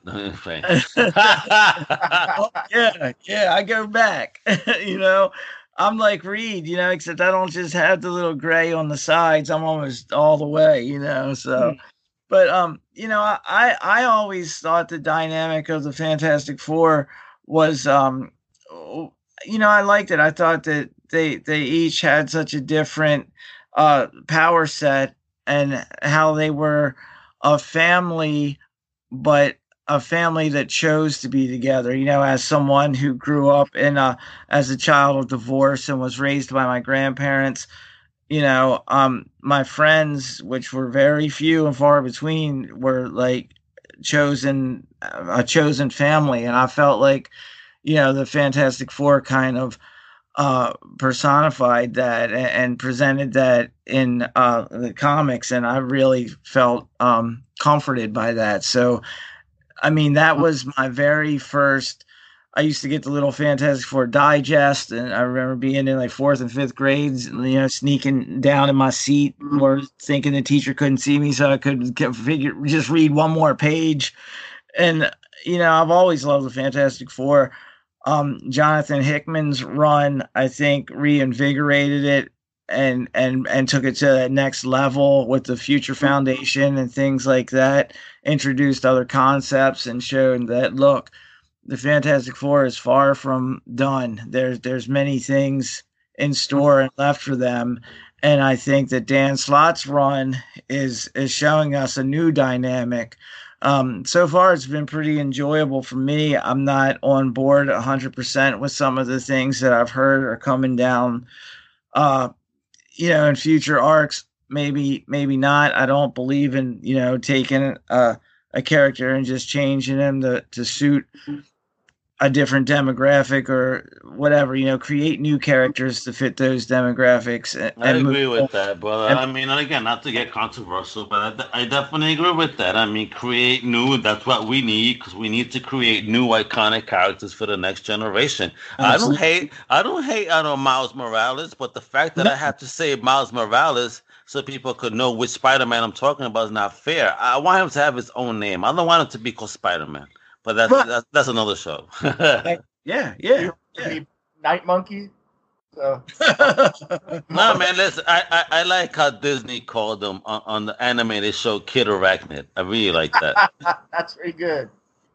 I go back. I'm like Reed, except I don't just have the little gray on the sides. I'm almost all the way, so but I always thought the dynamic of the Fantastic Four was I liked it. I thought that they each had such a different power set, and how they were a family, but a family that chose to be together. As someone who grew up as a child of divorce and was raised by my grandparents, my friends, which were very few and far between, were like a chosen family, and I felt like the Fantastic Four kind of personified that and presented that in the comics, and I really felt comforted by that. So I mean, that was my very first I used to get the little Fantastic Four digest, and I remember being in like 4th and 5th grades, sneaking down in my seat or thinking the teacher couldn't see me, so I could just read one more page. And I've always loved the Fantastic Four. Jonathan Hickman's run, I think, reinvigorated it and took it to that next level with the Future Foundation and things like that. Introduced other concepts and showed that, look, the Fantastic Four is far from done. There's many things in store and left for them. And I think that Dan Slott's run is showing us a new dynamic. So far, it's been pretty enjoyable for me. I'm not on board 100% with some of the things that I've heard are coming down, in future arcs. Maybe not. I don't believe in, taking a character and just changing him to suit a different demographic or whatever, create new characters to fit those demographics. I agree with that, but I mean, again, not to get controversial, but I definitely agree with that. I mean, create new, that's what we need, because we need to create new iconic characters for the next generation. Absolutely. I don't hate Miles Morales, but the fact that I have to say Miles Morales so people could know which Spider-Man I'm talking about is not fair. I want him to have his own name. I don't want him to be called Spider-Man. But that's another show. Yeah. Night Monkey. So. No, man, listen, I like how Disney called him on the animated show Kid Arachnid. I really like that. That's very good.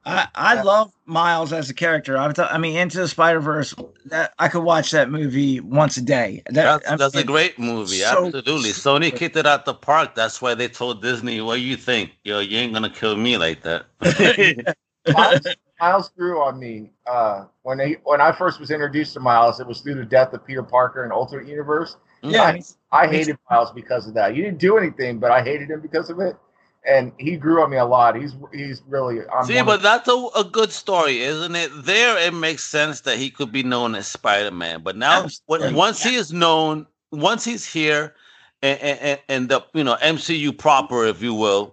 I love Miles as a character. Into the Spider-Verse, I could watch that movie once a day. That's a great movie. Absolutely. Sony kicked it out the park. That's why they told Disney, what do you think? You ain't going to kill me like that. Miles grew on me when I first was introduced to Miles. It was through the death of Peter Parker in Ultimate Universe. Yeah, I hated Miles because of that. He didn't do anything, but I hated him because of it. And he grew on me a lot. He's really. But that's a good story, isn't it? There, it makes sense that he could be known as Spider-Man. But now, once he is known, once he's here. And the MCU proper, if you will,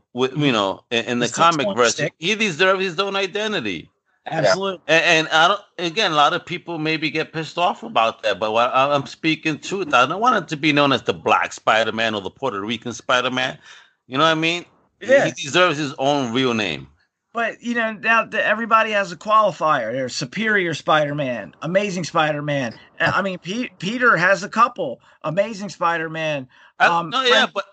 in the comic version, he deserves his own identity. Absolutely. And I don't. Again, a lot of people maybe get pissed off about that, but I'm speaking truth. I don't want him to be known as the Black Spider-Man or the Puerto Rican Spider-Man. You know what I mean? Yeah. He deserves his own real name. But, now everybody has a qualifier. There's Superior Spider-Man, Amazing Spider-Man. I mean, Peter has a couple. Amazing Spider-Man. But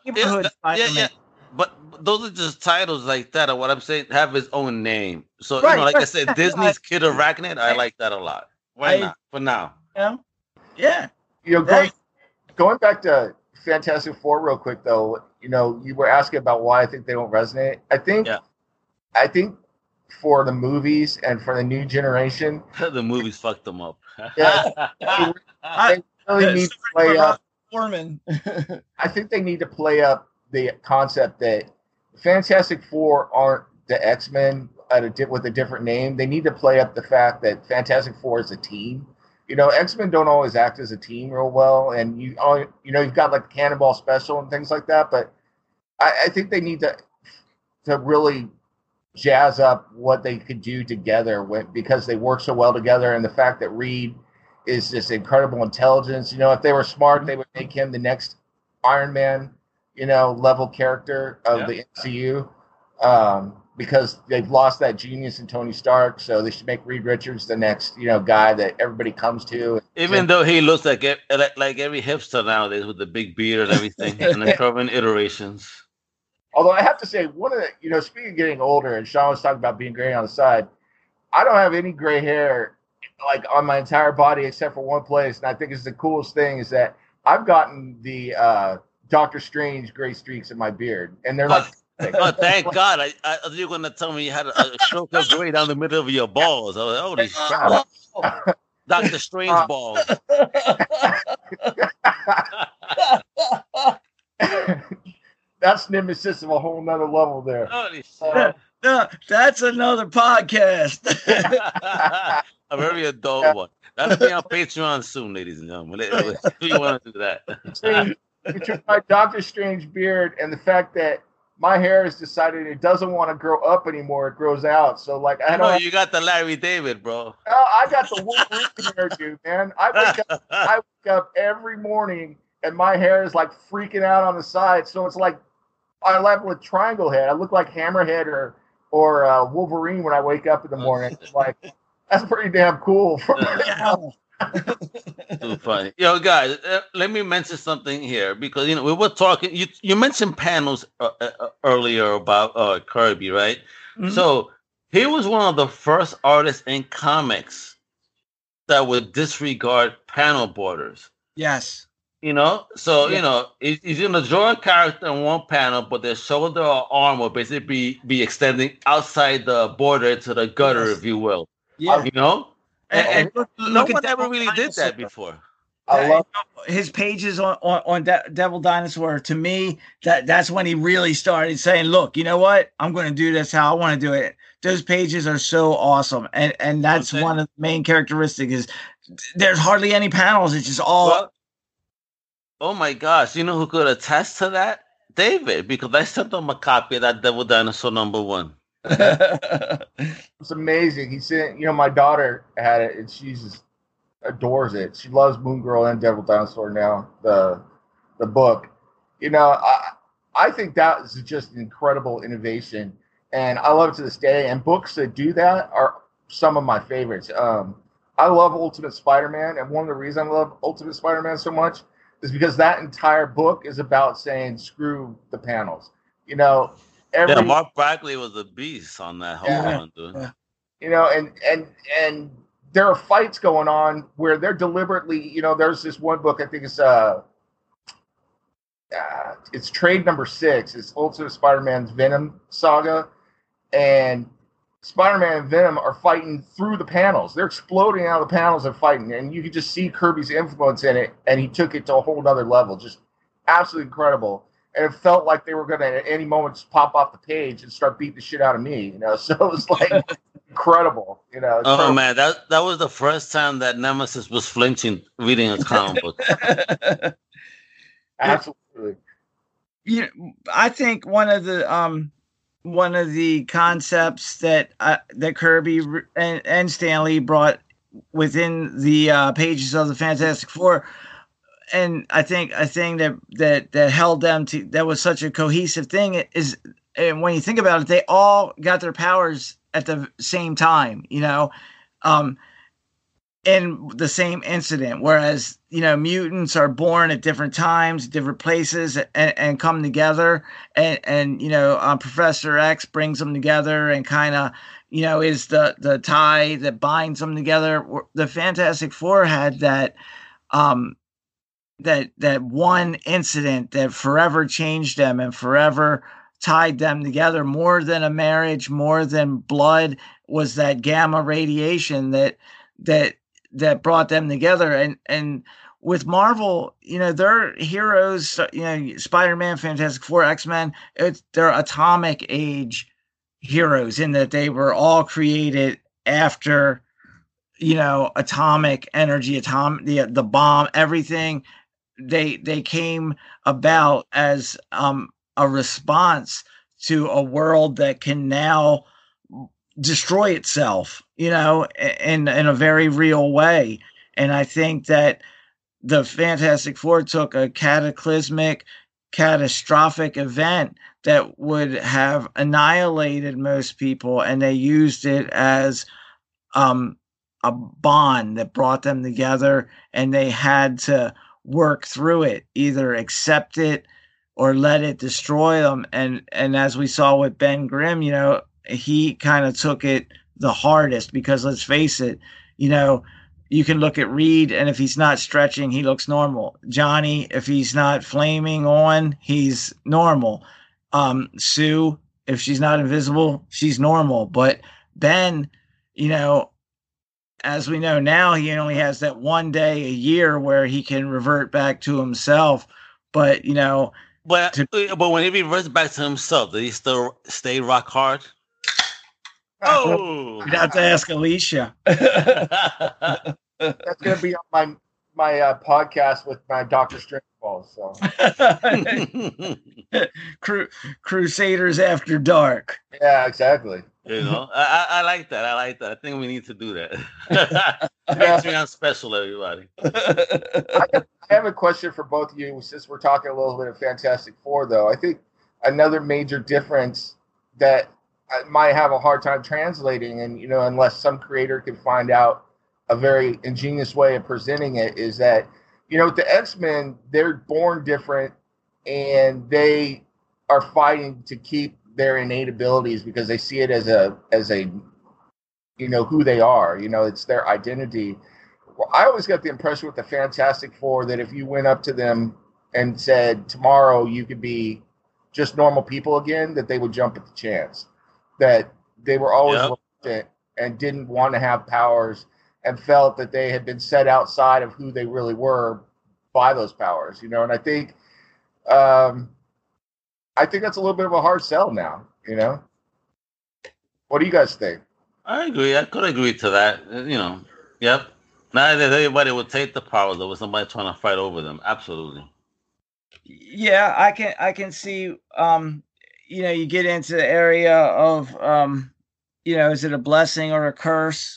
those are just titles like that. Or what I'm saying, have his own name. So, like I said, Disney's Kid Arachnid, I like that a lot. Why not? For now. Yeah. Going back to Fantastic Four real quick, though, you were asking about why I think they don't resonate. I think for the movies and for the new generation, the movies fucked them up. They really need to play up. I think they need to play up the concept that Fantastic Four aren't the X-Men with a different name. They need to play up the fact that Fantastic Four is a team. X-Men don't always act as a team real well, and you've got like Cannonball Special and things like that. But I think they need to really jazz up what they could do together because they work so well together, and the fact that Reed is this incredible intelligence. If they were smart, they would make him the next Iron Man, level character of the MCU. Because they've lost that genius in Tony Stark, so they should make Reed Richards the next, guy that everybody comes to. Even though he looks like every hipster nowadays with the big beard and everything, and the curving iterations. Although I have to say, one of the, speaking of getting older, and Sean was talking about being gray on the side, I don't have any gray hair like on my entire body except for one place, and I think it's the coolest thing is that I've gotten the Doctor Strange gray streaks in my beard, and they're like. Oh, thank God! I thought you were going to tell me you had a stroke of gray down the middle of your balls. I was like, holy shit! Doctor Strange balls. That's nemesis of a whole nother level there. Holy shit! No, that's another podcast. A very adult one. That'll be on Patreon soon, ladies and gentlemen. If you want to do that. Between my Doctor Strange beard and the fact that my hair has decided it doesn't want to grow up anymore. It grows out. So like I don't. No, you got the Larry David, bro. I got the Wolverine hairdo, man. I wake up every morning and my hair is like freaking out on the side. So it's like I have a triangle head. I look like Hammerhead or Wolverine when I wake up in the morning. It's like that's pretty damn cool. Too funny. Yo, guys, let me mention something here because we were talking. You mentioned panels earlier about Kirby, right? Mm-hmm. So he was one of the first artists in comics that would disregard panel borders. Yes. So he's going to draw a character in one panel, but their shoulder or arm will basically be extending outside the border to the gutter, if you will. Yeah. And no one ever really did that before. I love his pages on Devil Dinosaur. To me, that's when he really started saying, "Look, you know what? I'm going to do this how I want to do it." Those pages are so awesome, and that's one of the main characteristics. Is there's hardly any panels. It's just all. Well, oh my gosh! You know who could attest to that? David, because I sent him a copy of that Devil Dinosaur #1. It's amazing. He said, my daughter had it, and she just adores it. She loves Moon Girl and Devil Dinosaur now. The book, I think that is just an incredible innovation, and I love it to this day. And books that do that are some of my favorites. I love Ultimate Spider-Man, and one of the reasons I love Ultimate Spider-Man so much is because that entire book is about saying screw the panels. Mark Bagley was a beast on that whole one, dude. And there are fights going on where they're deliberately, there's this one book, I think it's trade number 6. It's Ultimate Spider-Man's Venom saga, and Spider-Man and Venom are fighting through the panels. They're exploding out of the panels and fighting, and you can just see Kirby's influence in it, and he took it to a whole other level. Just absolutely incredible. And it felt like they were going to at any moment just pop off the page and start beating the shit out of me, So it was like incredible, Oh man, that was the first time that Nemesis was flinching reading a comic book. Absolutely. I think one of the concepts that Kirby and Stan Lee brought within the pages of the Fantastic Four, and I think a thing that held them to, that was such a cohesive thing, is, and when you think about it, they all got their powers at the same time, in the same incident. Whereas, mutants are born at different times, different places, and come together. And Professor X brings them together and kind of, is the tie that binds them together. The Fantastic Four had that, that one incident that forever changed them and forever tied them together. More than a marriage, more than blood, was that gamma radiation that brought them together. And with Marvel, their heroes, Spider-Man, Fantastic Four, X-Men, they're atomic age heroes in that they were all created after, atomic energy, the bomb, everything. They came about as a response to a world that can now destroy itself, in a very real way. And I think that the Fantastic Four took a cataclysmic, catastrophic event that would have annihilated most people, and they used it as a bond that brought them together, and they had to work through it, either accept it or let it destroy them. And as we saw with Ben Grimm, he kind of took it the hardest, because let's face it, you can look at Reed, and if he's not stretching, he looks normal. Johnny, if he's not flaming on, he's normal. Sue, if she's not invisible, she's normal. But Ben, as we know now, he only has that one day a year where he can revert back to himself. But, but when he reverts back to himself, does he still stay rock hard? Oh, you'd have to ask Alicia. That's going to be on my podcast with my Doctor Strange Falls. So Crusaders After Dark. yeah, exactly. I like that. I like that. I think we need to do that. Patreon special, everybody. I have a question for both of you since we're talking a little bit of Fantastic Four, though. I think another major difference that I might have a hard time translating, and unless some creator can find out a very ingenious way of presenting it, is that with the X-Men, they're born different, and they are fighting to keep their innate abilities because they see it as a who they are. It's their identity. Well, I always got the impression with the Fantastic Four that if you went up to them and said tomorrow you could be just normal people again, that they would jump at the chance. That they were always reluctant and didn't want to have powers and felt that they had been set outside of who they really were by those powers. And I think that's a little bit of a hard sell now. What do you guys think? I agree. I could agree to that. Yep. Not that everybody would take the power. There was somebody trying to fight over them. Absolutely. Yeah, I can see. You get into the area of, is it a blessing or a curse?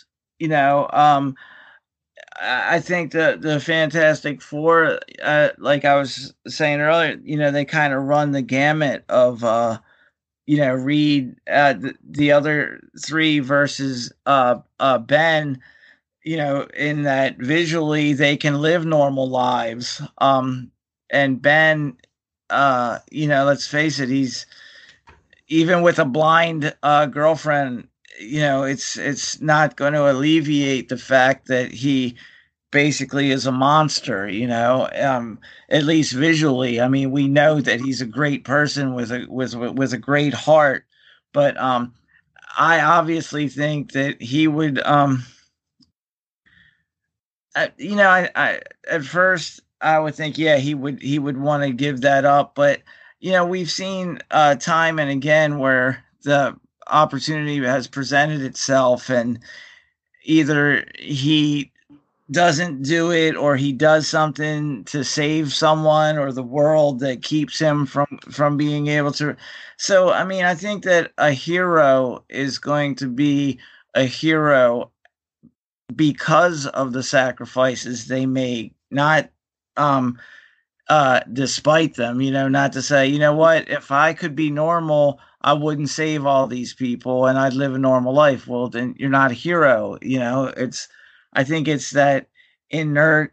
I think the Fantastic Four, like I was saying earlier, they kind of run the gamut of, Reed, the other three versus Ben. In that visually they can live normal lives. And Ben, let's face it, he's even with a blind girlfriend, it's not going to alleviate the fact that he basically is a monster, at least visually. I mean, we know that he's a great person with a great heart, but I obviously think that he would I at first I would think, yeah, he would want to give that up, but we've seen time and again where the opportunity has presented itself, and either he doesn't do it or he does something to save someone or the world that keeps him from being able to. So, I mean, I think that a hero is going to be a hero because of the sacrifices they make, not despite them, not to say, what, if I could be normal, I wouldn't save all these people and I'd live a normal life. Well, then you're not a hero. I think it's that inert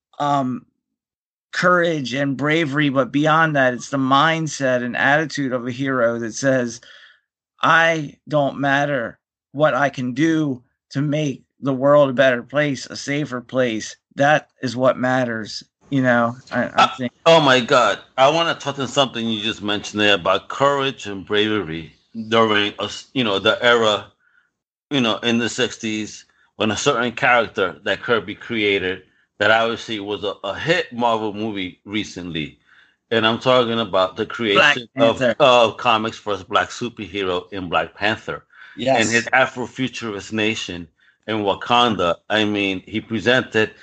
courage and bravery, but beyond that, it's the mindset and attitude of a hero that says, I don't matter what I can do to make the world a better place, a safer place. That is what matters. I think. Oh my God. I want to touch on something you just mentioned there about courage and bravery during the era, in the 60s, when a certain character that Kirby created that obviously was a hit Marvel movie recently. And I'm talking about the creation of comics first black superhero in Black Panther. Yes. And his Afrofuturist nation in Wakanda. I mean, he presented,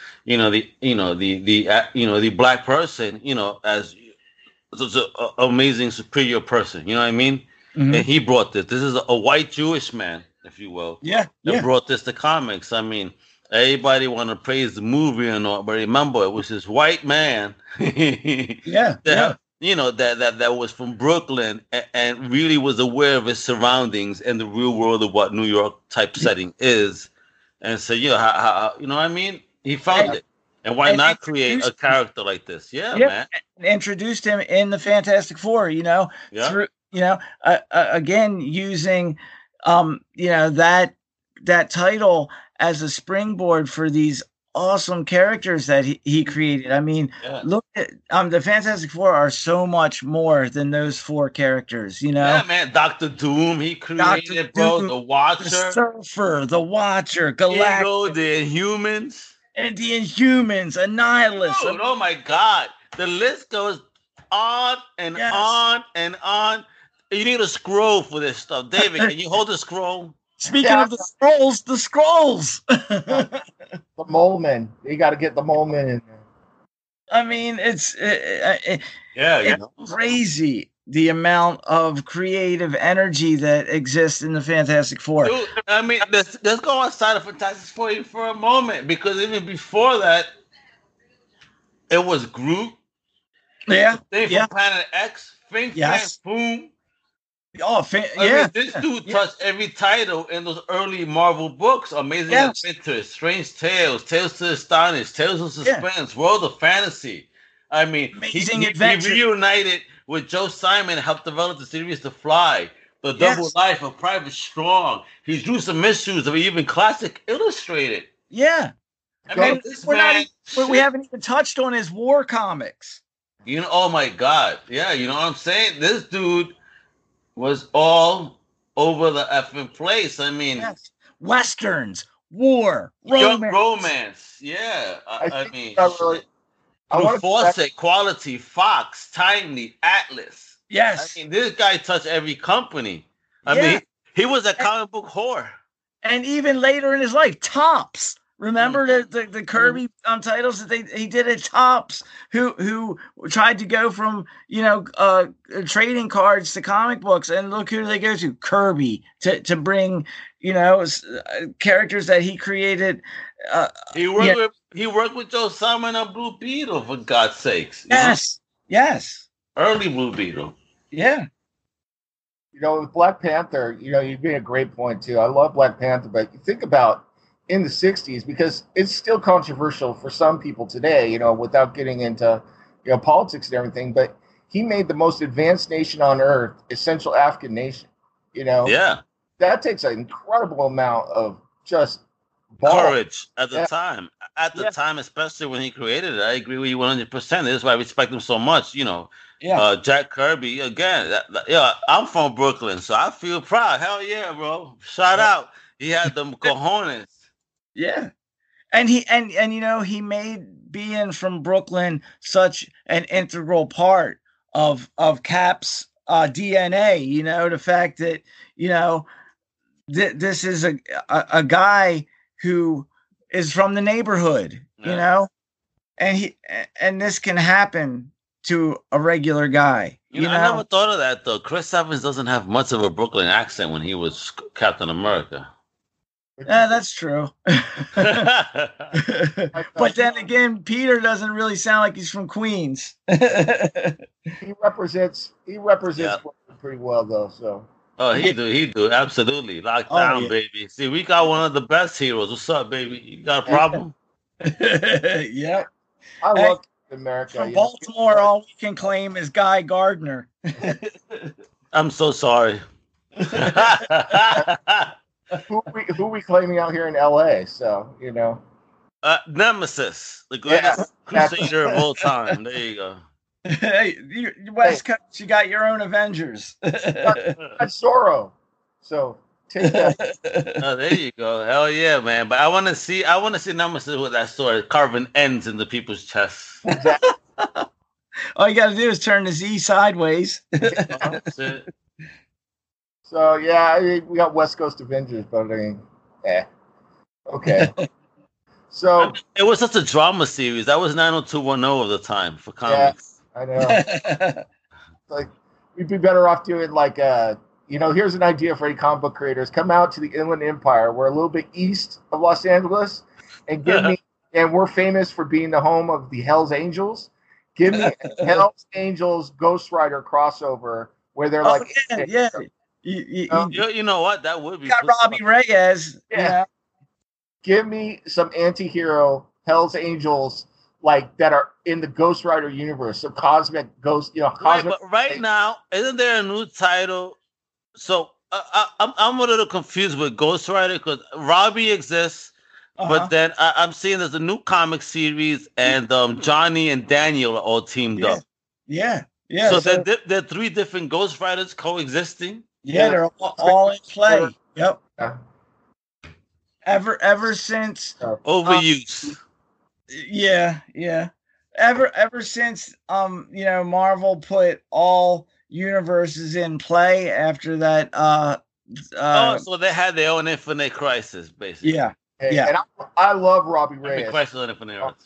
the black person, as an amazing superior person. You know what I mean? Mm-hmm. And he brought this. This is a white Jewish man, if you will. Yeah. That brought this to comics. I mean, everybody want to praise the movie and all, but remember, it was this white man. That was from Brooklyn and really was aware of his surroundings and the real world of what New York type setting is. And so, how you know what I mean? He found it. And why not create a character like this? Yeah, man. And introduced him in the Fantastic Four, through, again, using, that title as a springboard for these awesome characters that he created. I mean, look at the Fantastic Four are so much more than those four characters, Yeah, man. Dr. Doom, he created, bro. The Watcher. The Surfer, the Watcher, Galactus. The Inhumans. And the Inhumans, Annihilus. Dude, oh my God. The list goes on and on and on. You need a scroll for this stuff. David, can you hold the scroll? Speaking of the scrolls. The Mole Men. You got to get the Mole Men in there. I mean, it's crazy the amount of creative energy that exists in the Fantastic Four. Dude, I mean, let's go outside of Fantastic Four for a moment, because even before that, it was Groot. Yeah. Thing from Planet X. Fing Fang Foom. Oh, I mean, this dude touched every title in those early Marvel books. Amazing Adventures, Strange Tales, Tales to Astonish, Tales of Suspense, World of Fantasy. I mean, Amazing he Adventure. reunited with Joe Simon and helped develop the series The Fly, The Double Life of Private Strong. He drew some issues of even Classic Illustrated. Yeah. I mean, this man... we haven't even touched on his war comics. You know, oh my God. Yeah, you know what I'm saying? This dude was all over the effing place. I mean, Westerns, war, romance. Yeah, I mean, Fawcett, Quality, Fox, Timely, Atlas. Yes. I mean, this guy touched every company. I mean, he was a comic book whore. And even later in his life, Topps. Remember the Kirby titles that he did at Topps, who tried to go from trading cards to comic books, and look who they go to, Kirby, to bring characters that he created. He worked with Joe Simon on Blue Beetle, for God's sakes. Yes, early Blue Beetle. Yeah. With Black Panther, you made a great point too. I love Black Panther, but you think about in the 60s, because it's still controversial for some people today, without getting into, politics and everything, but he made the most advanced nation on earth a Central African nation, Yeah. That takes an incredible amount of just courage at the time. At the time, especially when he created it, I agree with you 100%. This is why I respect him so much, Jack Kirby, again, I'm from Brooklyn, so I feel proud. Hell yeah, bro. Shout out. He had them cojones. Yeah. And he made being from Brooklyn such an integral part of Cap's DNA, the fact that, this is a guy who is from the neighborhood, and this can happen to a regular guy. I never thought of that, though. Chris Evans doesn't have much of a Brooklyn accent when he was Captain America. Yeah, that's true. But then again, Peter doesn't really sound like he's from Queens. He represents pretty well, though. So. Oh, he do, absolutely. Locked down, baby. See, we got one of the best heroes. What's up, baby? You got a problem? Yeah. I love America. From Baltimore, all we can claim is Guy Gardner. I'm so sorry. Who we claiming out here in LA? So Nemesis, the greatest crusader of all time. There you go. Hey, West Coast, you got your own Avengers. That's Zorro. So take that. Oh, there you go. Hell yeah, man! But I want to see Nemesis with that sword carving ends into people's chests. Exactly. All you got to do is turn the Z sideways. That's it. So yeah, we got West Coast Avengers, but okay. So it was such a drama series. That was 90210 of the time for comics. Yeah, I know. Like we'd be better off doing here's an idea for any comic book creators: come out to the Inland Empire. We're a little bit east of Los Angeles, and and we're famous for being the home of the Hell's Angels. Give me a Hell's Angels Ghost Rider crossover where they're you know what? That would be. Got Robbie Reyes. Yeah. Give me some anti-hero Hell's Angels that are in the Ghost Rider universe. So cosmic ghost, But right now, isn't there a new title? So I'm a little confused with Ghost Rider because Robbie exists, but then I'm seeing there's a new comic series and Johnny and Daniel are all teamed up. Yeah. So there are three different Ghost Riders coexisting. Yeah, they're all in play. Yep. Ever since overuse. Yeah. Ever since Marvel put all universes in play after that. So they had their own Infinite Crisis, basically. Yeah. And I love Robbie Reyes. Crisis on Infinite Earths.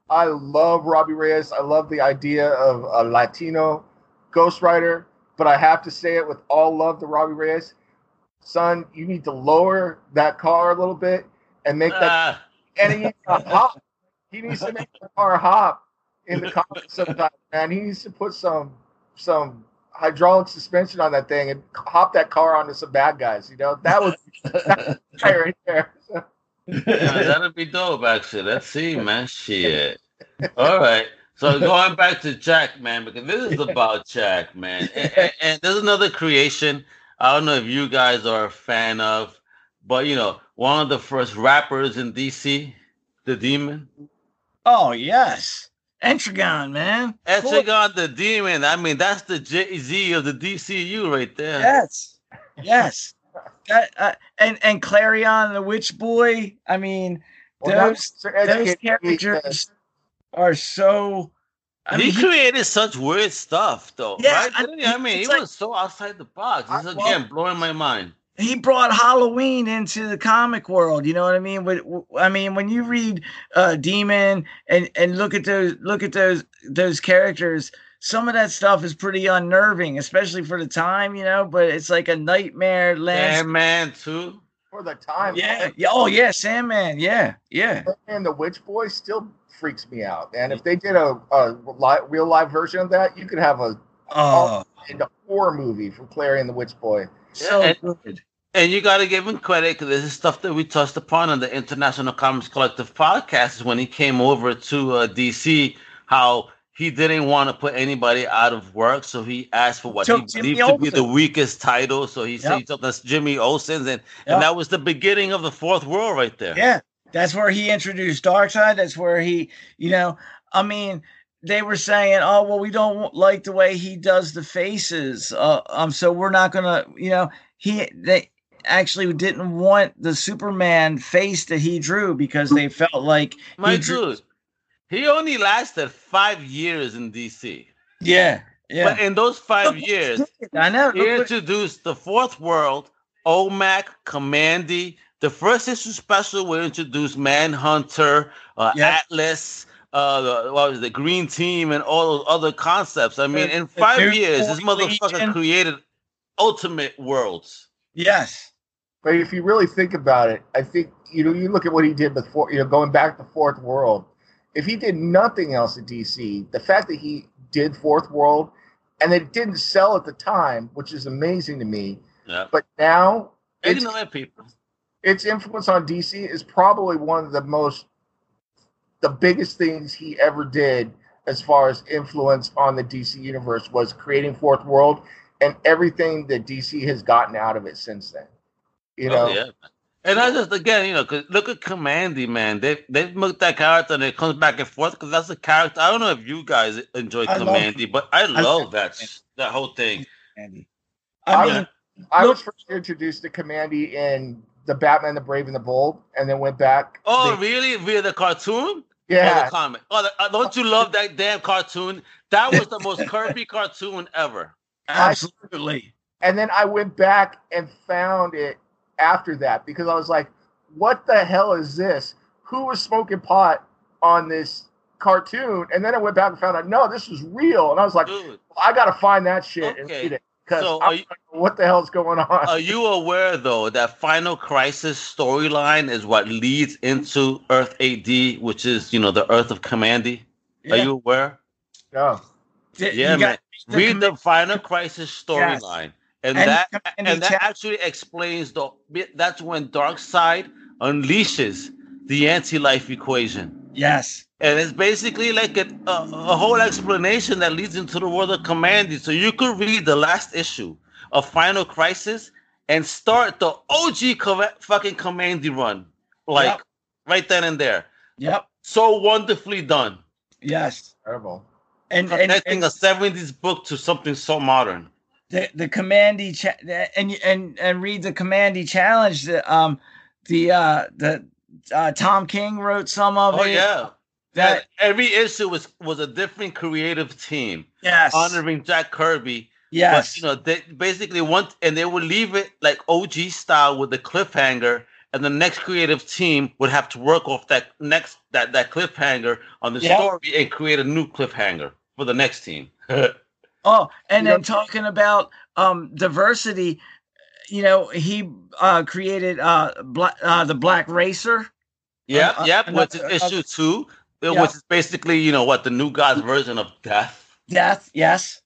I love Robbie Reyes. I love the idea of a Latino Ghost Rider, but I have to say it with all love to Robbie Reyes. Son, you need to lower that car a little bit and make that. And he needs to hop. He needs to make the car hop in the comics sometimes, man. He needs to put some hydraulic suspension on that thing and hop that car onto some bad guys. You know, that's right there. Yeah, that'd be dope, actually. Let's see, man. Shit. All right. So going back to Jack, man, because this is about Jack, man. And there's another creation. I don't know if you guys are a fan of, but one of the first rappers in DC, the Demon. Oh yes, Etrigan, man. Etrigan, the Demon. I mean, that's the Jay-Z of the DCU right there. Yes. That, and Clarion, the Witch Boy. I mean, those characters are so. He created such weird stuff, though. Yeah, right? I mean, he was so outside the box. This is again blowing my mind. He brought Halloween into the comic world. You know what I mean? When you read Demon and look at those characters, some of that stuff is pretty unnerving, especially for the time. But it's like a nightmare land. Sandman too. For the time. Yeah. Oh yeah, Sandman. Yeah. And the Witch Boy still freaks me out. And if they did a real live version of that, you could have a horror movie from Clary and the Witch Boy. So good. And you got to give him credit because this is stuff that we touched upon on the International Comics Collective podcast when he came over to DC, how he didn't want to put anybody out of work. So he asked for what he believed to be the weakest title. So he said he took us Jimmy Olsen's. And that was the beginning of the Fourth World right there. Yeah. That's where he introduced Darkseid. That's where he, they were saying, oh, well, we don't like the way he does the faces. So we're not going to, they actually didn't want the Superman face that he drew because they felt like he only lasted 5 years in DC. Yeah. But in those 5 years, I know he introduced the Fourth World, OMAC, Commandy. The first issue special will introduce Manhunter, Atlas, the Green Team, and all those other concepts. I mean, in 5 years, this motherfucker created Ultimate Worlds. Yes. But if you really think about it, I think, you look at what he did before, going back to Fourth World. If he did nothing else at DC, the fact that he did Fourth World and it didn't sell at the time, which is amazing to me. Yeah. But now its influence on DC is probably one of the biggest things he ever did as far as influence on the DC universe was creating Fourth World and everything that DC has gotten out of it since then. And I just, again, cause look at Commandy, man. They've milked that character and it comes back and forth because that's a character. I don't know if you guys enjoy Commandy, but I love that whole thing. I was first introduced to Commandy in the Batman, the Brave and the Bold, and then went back. Oh, really? Via the cartoon? Yeah. Or the comic? Don't you love that damn cartoon? That was the most Kirby cartoon ever. Absolutely. And then I went back and found it after that because I was like, what the hell is this? Who was smoking pot on this cartoon? And then I went back and found out, no, this was real. And I was like, I got to find that shit and read it. Because what the hell is going on? Are you aware, though, that Final Crisis storyline is what leads into Earth AD, which is, the Earth of Commandy? Yeah. Are you aware? No. Yeah, man. Read the Final Crisis storyline. And that actually explains that's when Darkseid unleashes the anti-life equation. Yes. And it's basically like a whole explanation that leads into the world of Commandy. So you could read the last issue of Final Crisis and start the OG fucking Commandy run. Right then and there. Yep. So wonderfully done. Yes. Terrible. And connecting a 70s book to something so modern. The Commandy and read the Commandy challenge. The Tom King wrote some of it. Oh yeah. That every issue was a different creative team. Yes. Honoring Jack Kirby. Yes. But they basically and they would leave it like OG style with the cliffhanger, and the next creative team would have to work off that cliffhanger on the story and create a new cliffhanger for the next team. Oh, and then talking about diversity, he created the Black Racer. Which is issue 2, which is basically, the New Gods version of Death. Death, yes.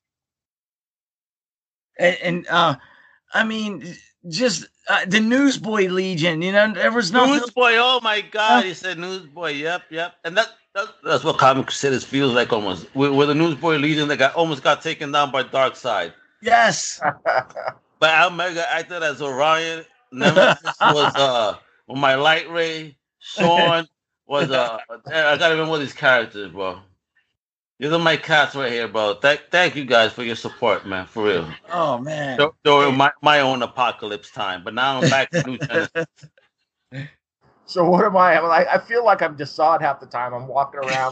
And I mean, just the Newsboy Legion, there was nothing. Newsboy, oh my God, he said Newsboy, yep. And that's what Comic Crusaders feels like almost. We're the Newsboy Legion that almost got taken down by Darkseid. Yes. But Omega acted as Orion. Nemesis was my Light Ray. Sean was I gotta remember these characters, bro. These are my cats right here, bro. Thank you guys for your support, man. For real. Oh man. During my own apocalypse time, but now I'm back to New Genesis. So what am I? I feel like I'm Desaad half the time. I'm walking around.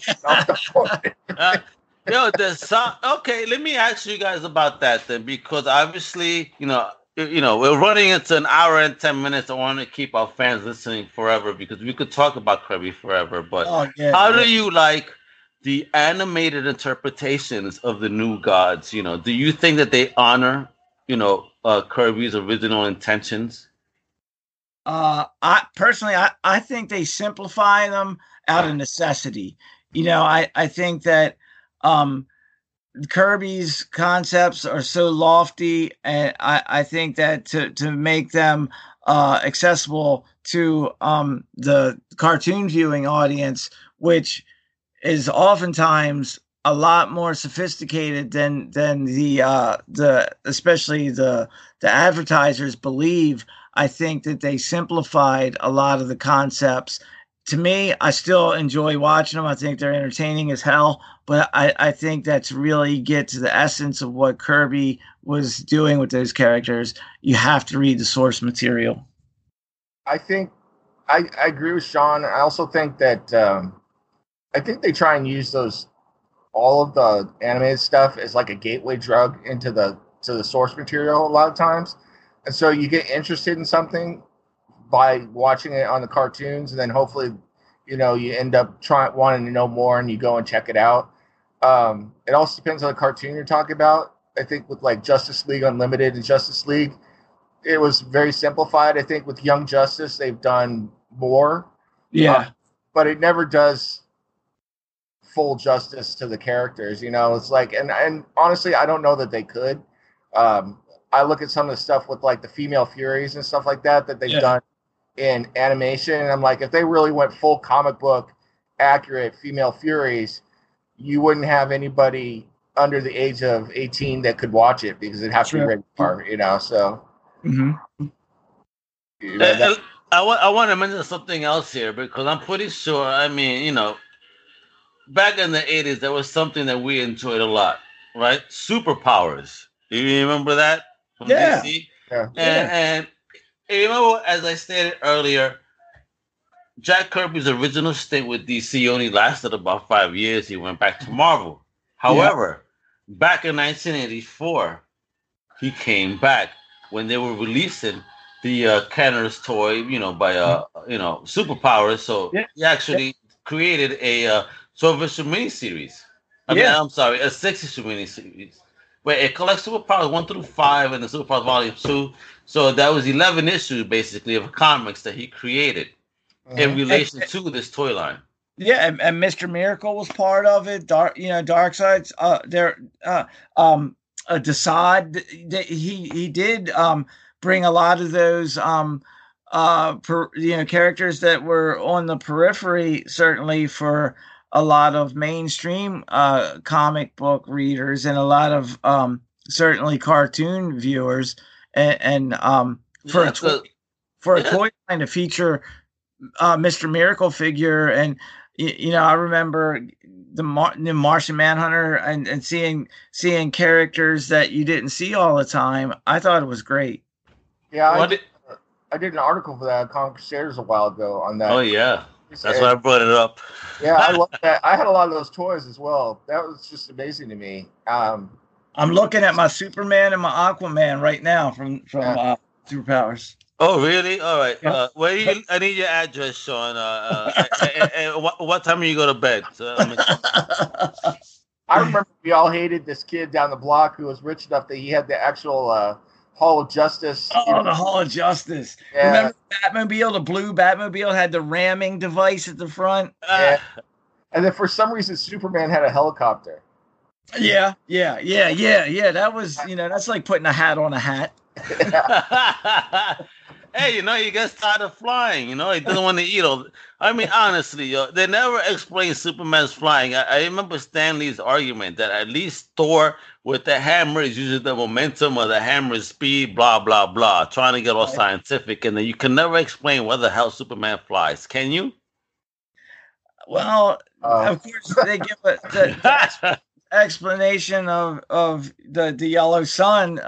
Okay, let me ask you guys about that then, because obviously, we're running into an hour and 10 minutes. I want to keep our fans listening forever because we could talk about Kirby forever. But how do you like the animated interpretations of the New Gods? Do you think that they honor, Kirby's original intentions? I personally think they simplify them out of necessity. I think that Kirby's concepts are so lofty, and I think that to make them accessible to the cartoon viewing audience, which is oftentimes a lot more sophisticated than the especially the advertisers believe. I think that they simplified a lot of the concepts. To me, I still enjoy watching them. I think they're entertaining as hell, but I think that to really get to the essence of what Kirby was doing with those characters, you have to read the source material. I think I agree with Sean. I also think that I think they try and use all of the animated stuff as like a gateway drug to the source material a lot of times. And so you get interested in something by watching it on the cartoons, and then hopefully, you end up wanting to know more, and you go and check it out. It also depends on the cartoon you're talking about. I think with like Justice League Unlimited and Justice League, it was very simplified. I think with Young Justice, they've done more. Yeah. But it never does full justice to the characters. It's like, and honestly, I don't know that they could. I look at some of the stuff with like the Female Furies and stuff like that they've done in animation, and I'm like, if they really went full comic book accurate Female Furies, you wouldn't have anybody under the age of 18 that could watch it because it'd have to be rated R, so. Mm-hmm. I want to mention something else here because I'm pretty sure, back in the 80s, there was something that we enjoyed a lot, right? Superpowers. Do you remember that from DC? Yeah. And remember, as I stated earlier, Jack Kirby's original stint with DC only lasted about 5 years. He went back to Marvel. However, back in 1984, he came back when they were releasing the Kenner's toy, by Superpowers. So he actually created a Silver miniseries. A 6-issue miniseries. Where it collects Superpowers 1 through 5 and the Superpowers Volume 2. So that was 11 issues, basically, of comics that he created in relation to this toy line. Yeah, and Mr. Miracle was part of it. Darkseid's Desaad. He did bring a lot of those characters that were on the periphery, certainly for a lot of mainstream comic book readers and a lot of certainly cartoon viewers, and for a toy line to feature Mr. Miracle figure, and I remember the Martian Manhunter and seeing characters that you didn't see all the time. I thought it was great. Yeah, I did an article for that Comic Crusaders a while ago on that. Oh yeah. That's why I brought it up. Yeah, I love that. I had a lot of those toys as well. That was just amazing to me. I'm looking at my Superman and my Aquaman right now from Superpowers. Oh, really? All right. Yeah. I need your address, Sean. And what time are you go to bed? So, I remember we all hated this kid down the block who was rich enough that he had the actual Hall of Justice. Oh, the Hall of Justice. Yeah. Remember Batmobile? The blue Batmobile had the ramming device at the front. Yeah. And then for some reason, Superman had a helicopter. Yeah. That was, that's like putting a hat on a hat. Hey, he gets tired of flying. He doesn't want to eat all. I mean, honestly, they never explain Superman's flying. I remember Stan Lee's argument that at least Thor with the hammer is using the momentum of the hammer's speed, blah, blah, blah, trying to get all scientific. And then you can never explain whether the hell Superman flies. Can you? Well, of course, they give the explanation of the yellow sun,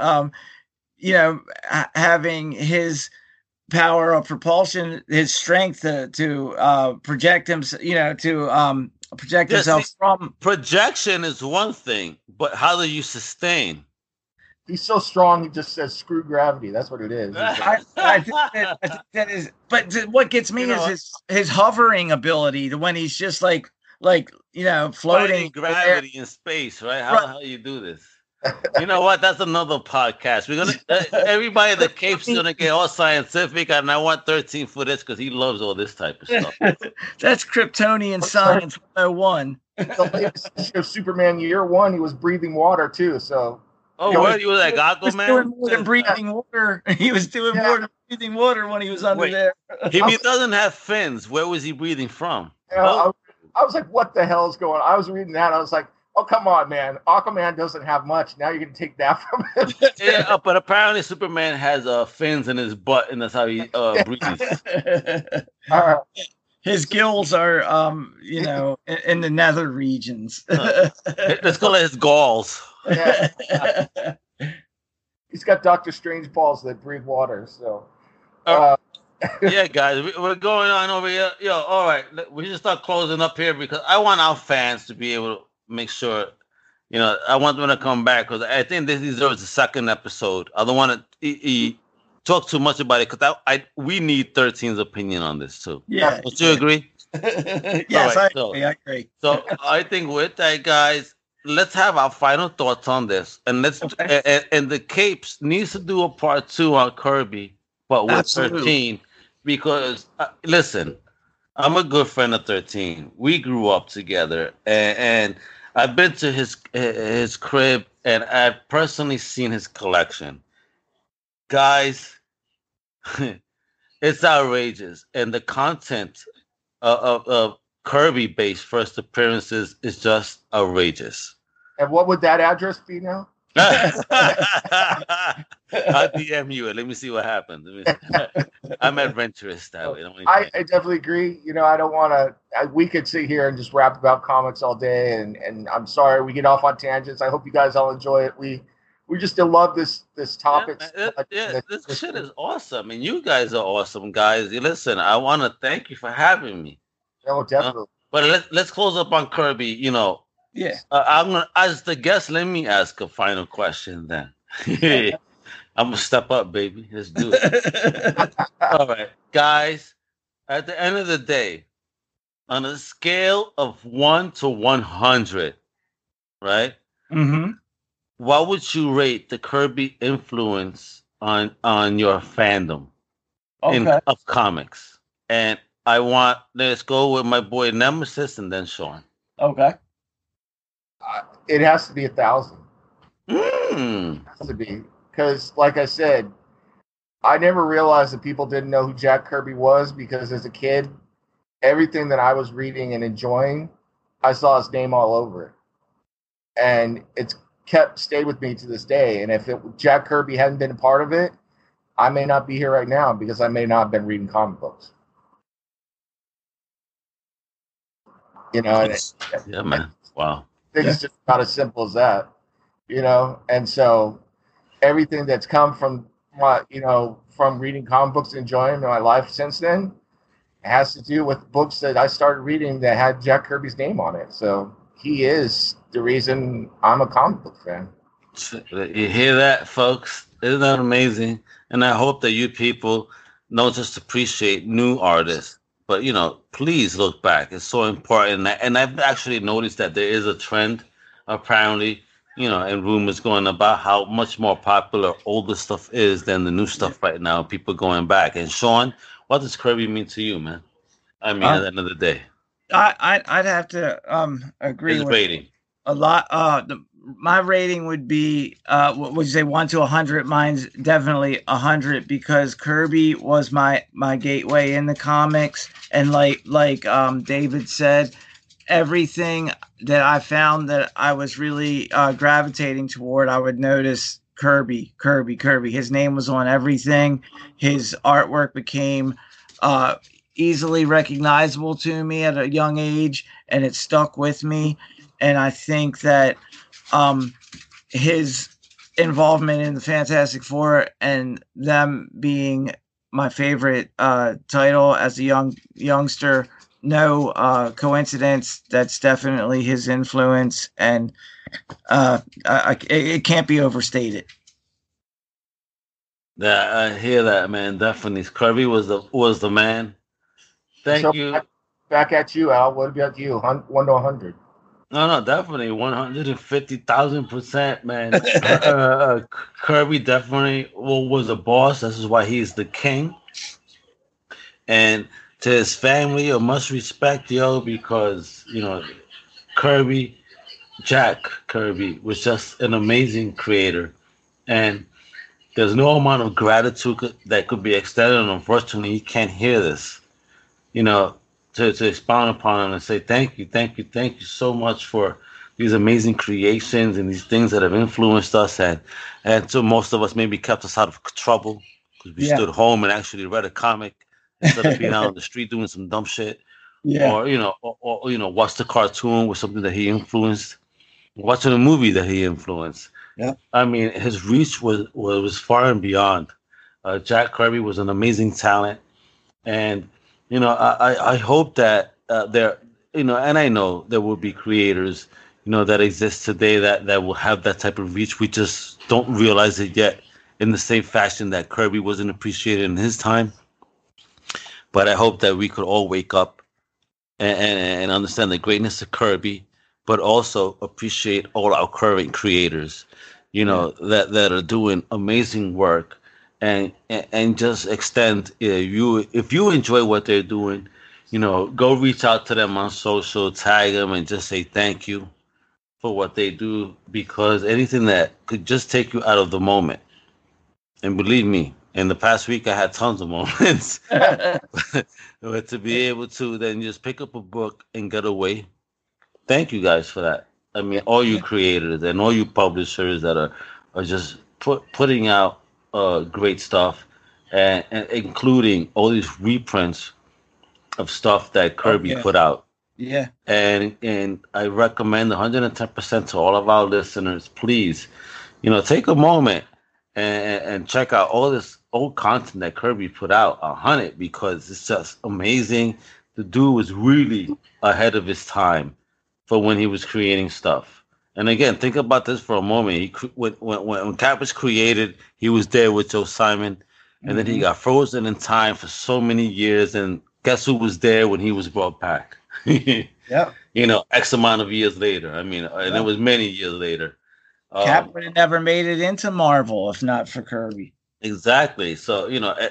having his power of propulsion, his strength to project himself, project himself from. Projection is one thing, but how do you sustain? He's so strong, he just says screw gravity. That's what it is. I think that is. But what gets me is his hovering ability. When he's just like floating fighting gravity in space, right? How the hell you do this? You know what? That's another podcast. We're gonna everybody at the Cape's gonna get all scientific, and I want 13 for this because he loves all this type of stuff. That's Kryptonian science 101. The latest issue of Superman Year One, he was breathing water too. So where you was like Aquaman? Doing more than breathing water. He was doing more than breathing water when he was under there. If he doesn't have fins, where was he breathing from? I was like, what the hell is going on? I was reading that. I was like, oh, come on, man. Aquaman doesn't have much. Now you're going to take that from him. Yeah, but apparently Superman has fins in his butt, and that's how he breathes. His gills are, in the nether regions. Let's call it his galls. Yeah. He's got Dr. Strange balls that breathe water, so... Yeah, guys, we're going on over here. Yo, all right, we should start closing up here because I want our fans to be able to make sure, I want them to come back because I think this deserves a second episode. I don't want to talk too much about it because we need 13's opinion on this too. Yeah. Don't you agree? Yes, right, I agree. So I think with that, guys, let's have our final thoughts on this, and and the Capes needs to do a part 2 on Kirby, but with 13. Because listen, I'm a good friend of 13. We grew up together, and I've been to his crib, and I've personally seen his collection. Guys, it's outrageous, and the content of Kirby-based first appearances is just outrageous. And what would that address be now? I'll DM you. Let me see what happens. I'm adventurous that way. I definitely agree. I don't want to. We could sit here and just rap about comics all day, and I'm sorry we get off on tangents. I hope you guys all enjoy it. We just love this topic. This shit is awesome, and you guys are awesome, guys. Listen, I want to thank you for having me. Oh, definitely. But let's close up on Kirby. Yeah. I'm gonna, as the guest, let me ask a final question then. I'm gonna step up, baby. Let's do it. All right, guys. At the end of the day, on a scale of 1 to 100, right? Mm-hmm. What would you rate the Kirby influence on your fandom of comics? And let's go with my boy Nemesis and then Sean. Okay. It has to be 1,000. It has to be. Because, like I said, I never realized that people didn't know who Jack Kirby was because as a kid, everything that I was reading and enjoying, I saw his name all over it. And it's stayed with me to this day. And if Jack Kirby hadn't been a part of it, I may not be here right now because I may not have been reading comic books. Yeah, man. Wow. I think it's just not as simple as that, and so everything that's come from from reading comic books and enjoying my life since then has to do with books that I started reading that had Jack Kirby's name on it. So he is the reason I'm a comic book fan. You hear that, folks? Isn't that amazing? And I hope that you people don't just appreciate new artists, but please look back. It's so important. And I've actually noticed that there is a trend, apparently, and rumors going about how much more popular older stuff is than the new stuff right now. People going back. And Sean, what does Kirby mean to you, man? I mean, at the end of the day, I'd have to agree his with rating. a lot. My rating would be, would you say 1 to 100? Mine's definitely 100 because Kirby was my gateway in the comics, and like David said, everything that I found that I was really gravitating toward, I would notice Kirby. His name was on everything. His artwork became easily recognizable to me at a young age, and it stuck with me. And I think that his involvement in the Fantastic Four and them being my favorite title as a youngster, no coincidence. That's definitely his influence, and it can't be overstated. Yeah, I hear that, man. Definitely, Kirby was the man. Thank you. Back at you, Al. What about you? 1 to 100. No, definitely 150,000%, man. Kirby definitely was a boss. This is why he's the king. And to his family, much respect, because Jack Kirby was just an amazing creator, and there's no amount of gratitude that could be extended. And unfortunately, he can't hear this. To expound upon it and say thank you so much for these amazing creations and these things that have influenced us and so most of us maybe kept us out of trouble because we stood home and actually read a comic instead of being out on the street doing some dumb shit. Or watch the cartoon with something that he influenced, watching a movie that he influenced. Yeah, I mean, his reach was far and beyond. Jack Kirby was an amazing talent, and I hope that there, and I know there will be creators, that exist today that will have that type of reach. We just don't realize it yet in the same fashion that Kirby wasn't appreciated in his time. But I hope that we could all wake up and understand the greatness of Kirby, but also appreciate all our current creators, that are doing amazing work. And just extend if you enjoy what they're doing, go reach out to them on social, tag them, and just say thank you for what they do, because anything that could just take you out of the moment. And believe me, in the past week I had tons of moments, but to be able to then just pick up a book and get away. Thank you guys for that. I mean, all you creators and all you publishers that are just putting out great stuff, and including all these reprints of stuff that Kirby put out. Yeah. And I recommend 110% to all of our listeners, please, take a moment and check out all this old content that Kirby put out on it, because it's just amazing. The dude was really ahead of his time for when he was creating stuff. And again, think about this for a moment. When Cap was created, he was there with Joe Simon, and then he got frozen in time for so many years. And guess who was there when he was brought back? Yeah. X amount of years later. I mean, and it was many years later. Cap would have never made it into Marvel if not for Kirby. Exactly. So,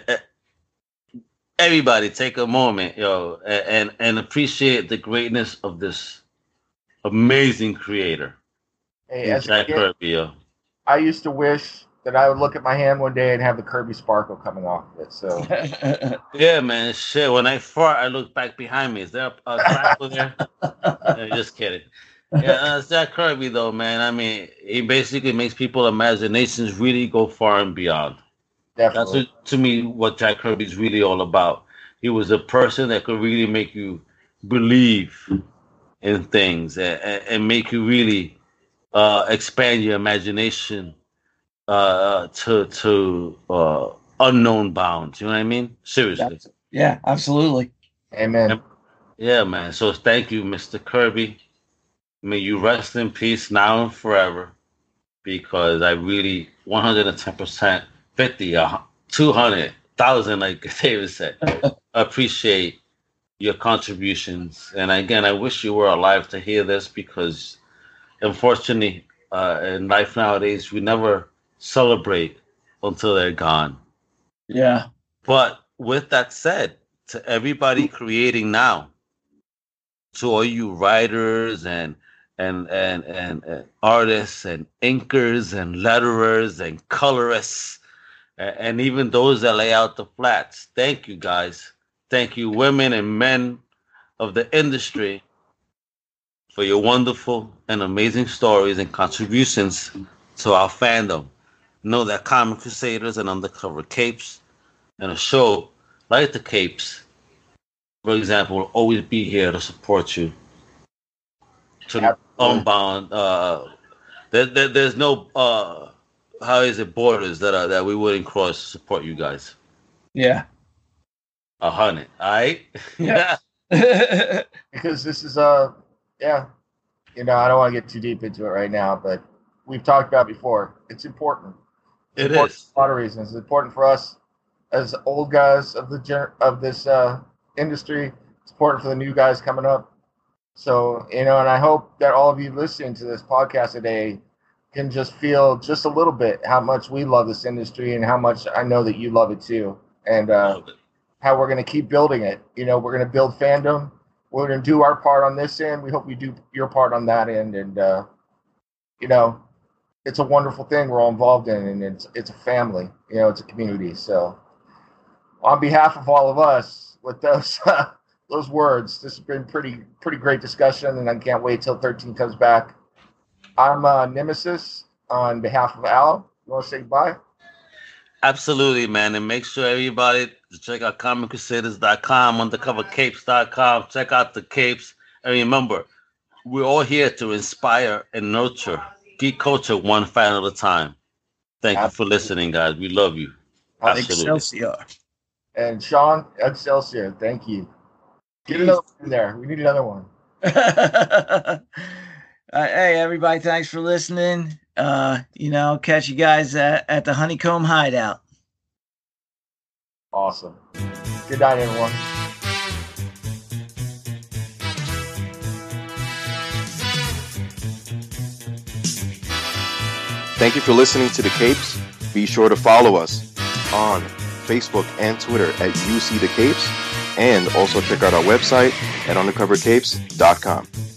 everybody take a moment, and appreciate the greatness of this amazing creator. Hey, as Jack Kirby, I used to wish that I would look at my hand one day and have the Kirby sparkle coming off of it. So yeah, man, shit. When I fart, I look back behind me. Is there a crackle there? No, just kidding. Yeah, it's Jack Kirby though, man. I mean, he basically makes people's imaginations really go far and beyond. Definitely. That's to me what Jack Kirby's really all about. He was a person that could really make you believe in things and make you really expand your imagination to unknown bounds. You know what I mean? Seriously. Yeah, absolutely. Amen. Yeah, man. So thank you, Mr. Kirby. May you rest in peace now and forever, because I really 110% 50 200,000, like David said. Appreciate your contributions. And again, I wish you were alive to hear this, because unfortunately, in life nowadays, we never celebrate until they're gone. Yeah. But with that said, to everybody creating now, to all you writers and artists and inkers and letterers and colorists, and even those that lay out the flats, thank you guys. Thank you, women and men of the industry, for your wonderful and amazing stories and contributions to our fandom. Know that Comic Crusaders and Undercover Capes and a show like the Capes, for example, will always be here to support you. To Unbound, there's no borders that we wouldn't cross to support you guys. Yeah. 100. All right. Yeah. Because this is I don't want to get too deep into it right now, but we've talked about it before. It's important. It is for a lot of reasons. It's important for us as old guys of this industry. It's important for the new guys coming up. So, and I hope that all of you listening to this podcast today can just feel just a little bit how much we love this industry and how much I know that you love it too. And how we're going to keep building it. We're going to build fandom. We're going to do our part on this end. We hope you do your part on that end. And, it's a wonderful thing we're all involved in, and it's a family. It's a community. So on behalf of all of us, with those those words, this has been pretty great discussion, and I can't wait till 13 comes back. I'm Nemesis on behalf of Al. You want to say goodbye? Absolutely, man. And make sure everybody to check out ComicCrusaders.com, UndercoverCapes.com. Check out the Capes. And remember, we're all here to inspire and nurture geek culture one fan at a time. Thank you for listening, guys. We love you. Absolutely. Excelsior. And Sean, Excelsior. Thank you. Get another one in there. We need another one. Hey, everybody. Thanks for listening. Catch you guys at the Honeycomb Hideout. Awesome. Good night, everyone. Thank you for listening to The Capes. Be sure to follow us on Facebook and Twitter at UC The Capes, and also check out our website at undercovercapes.com.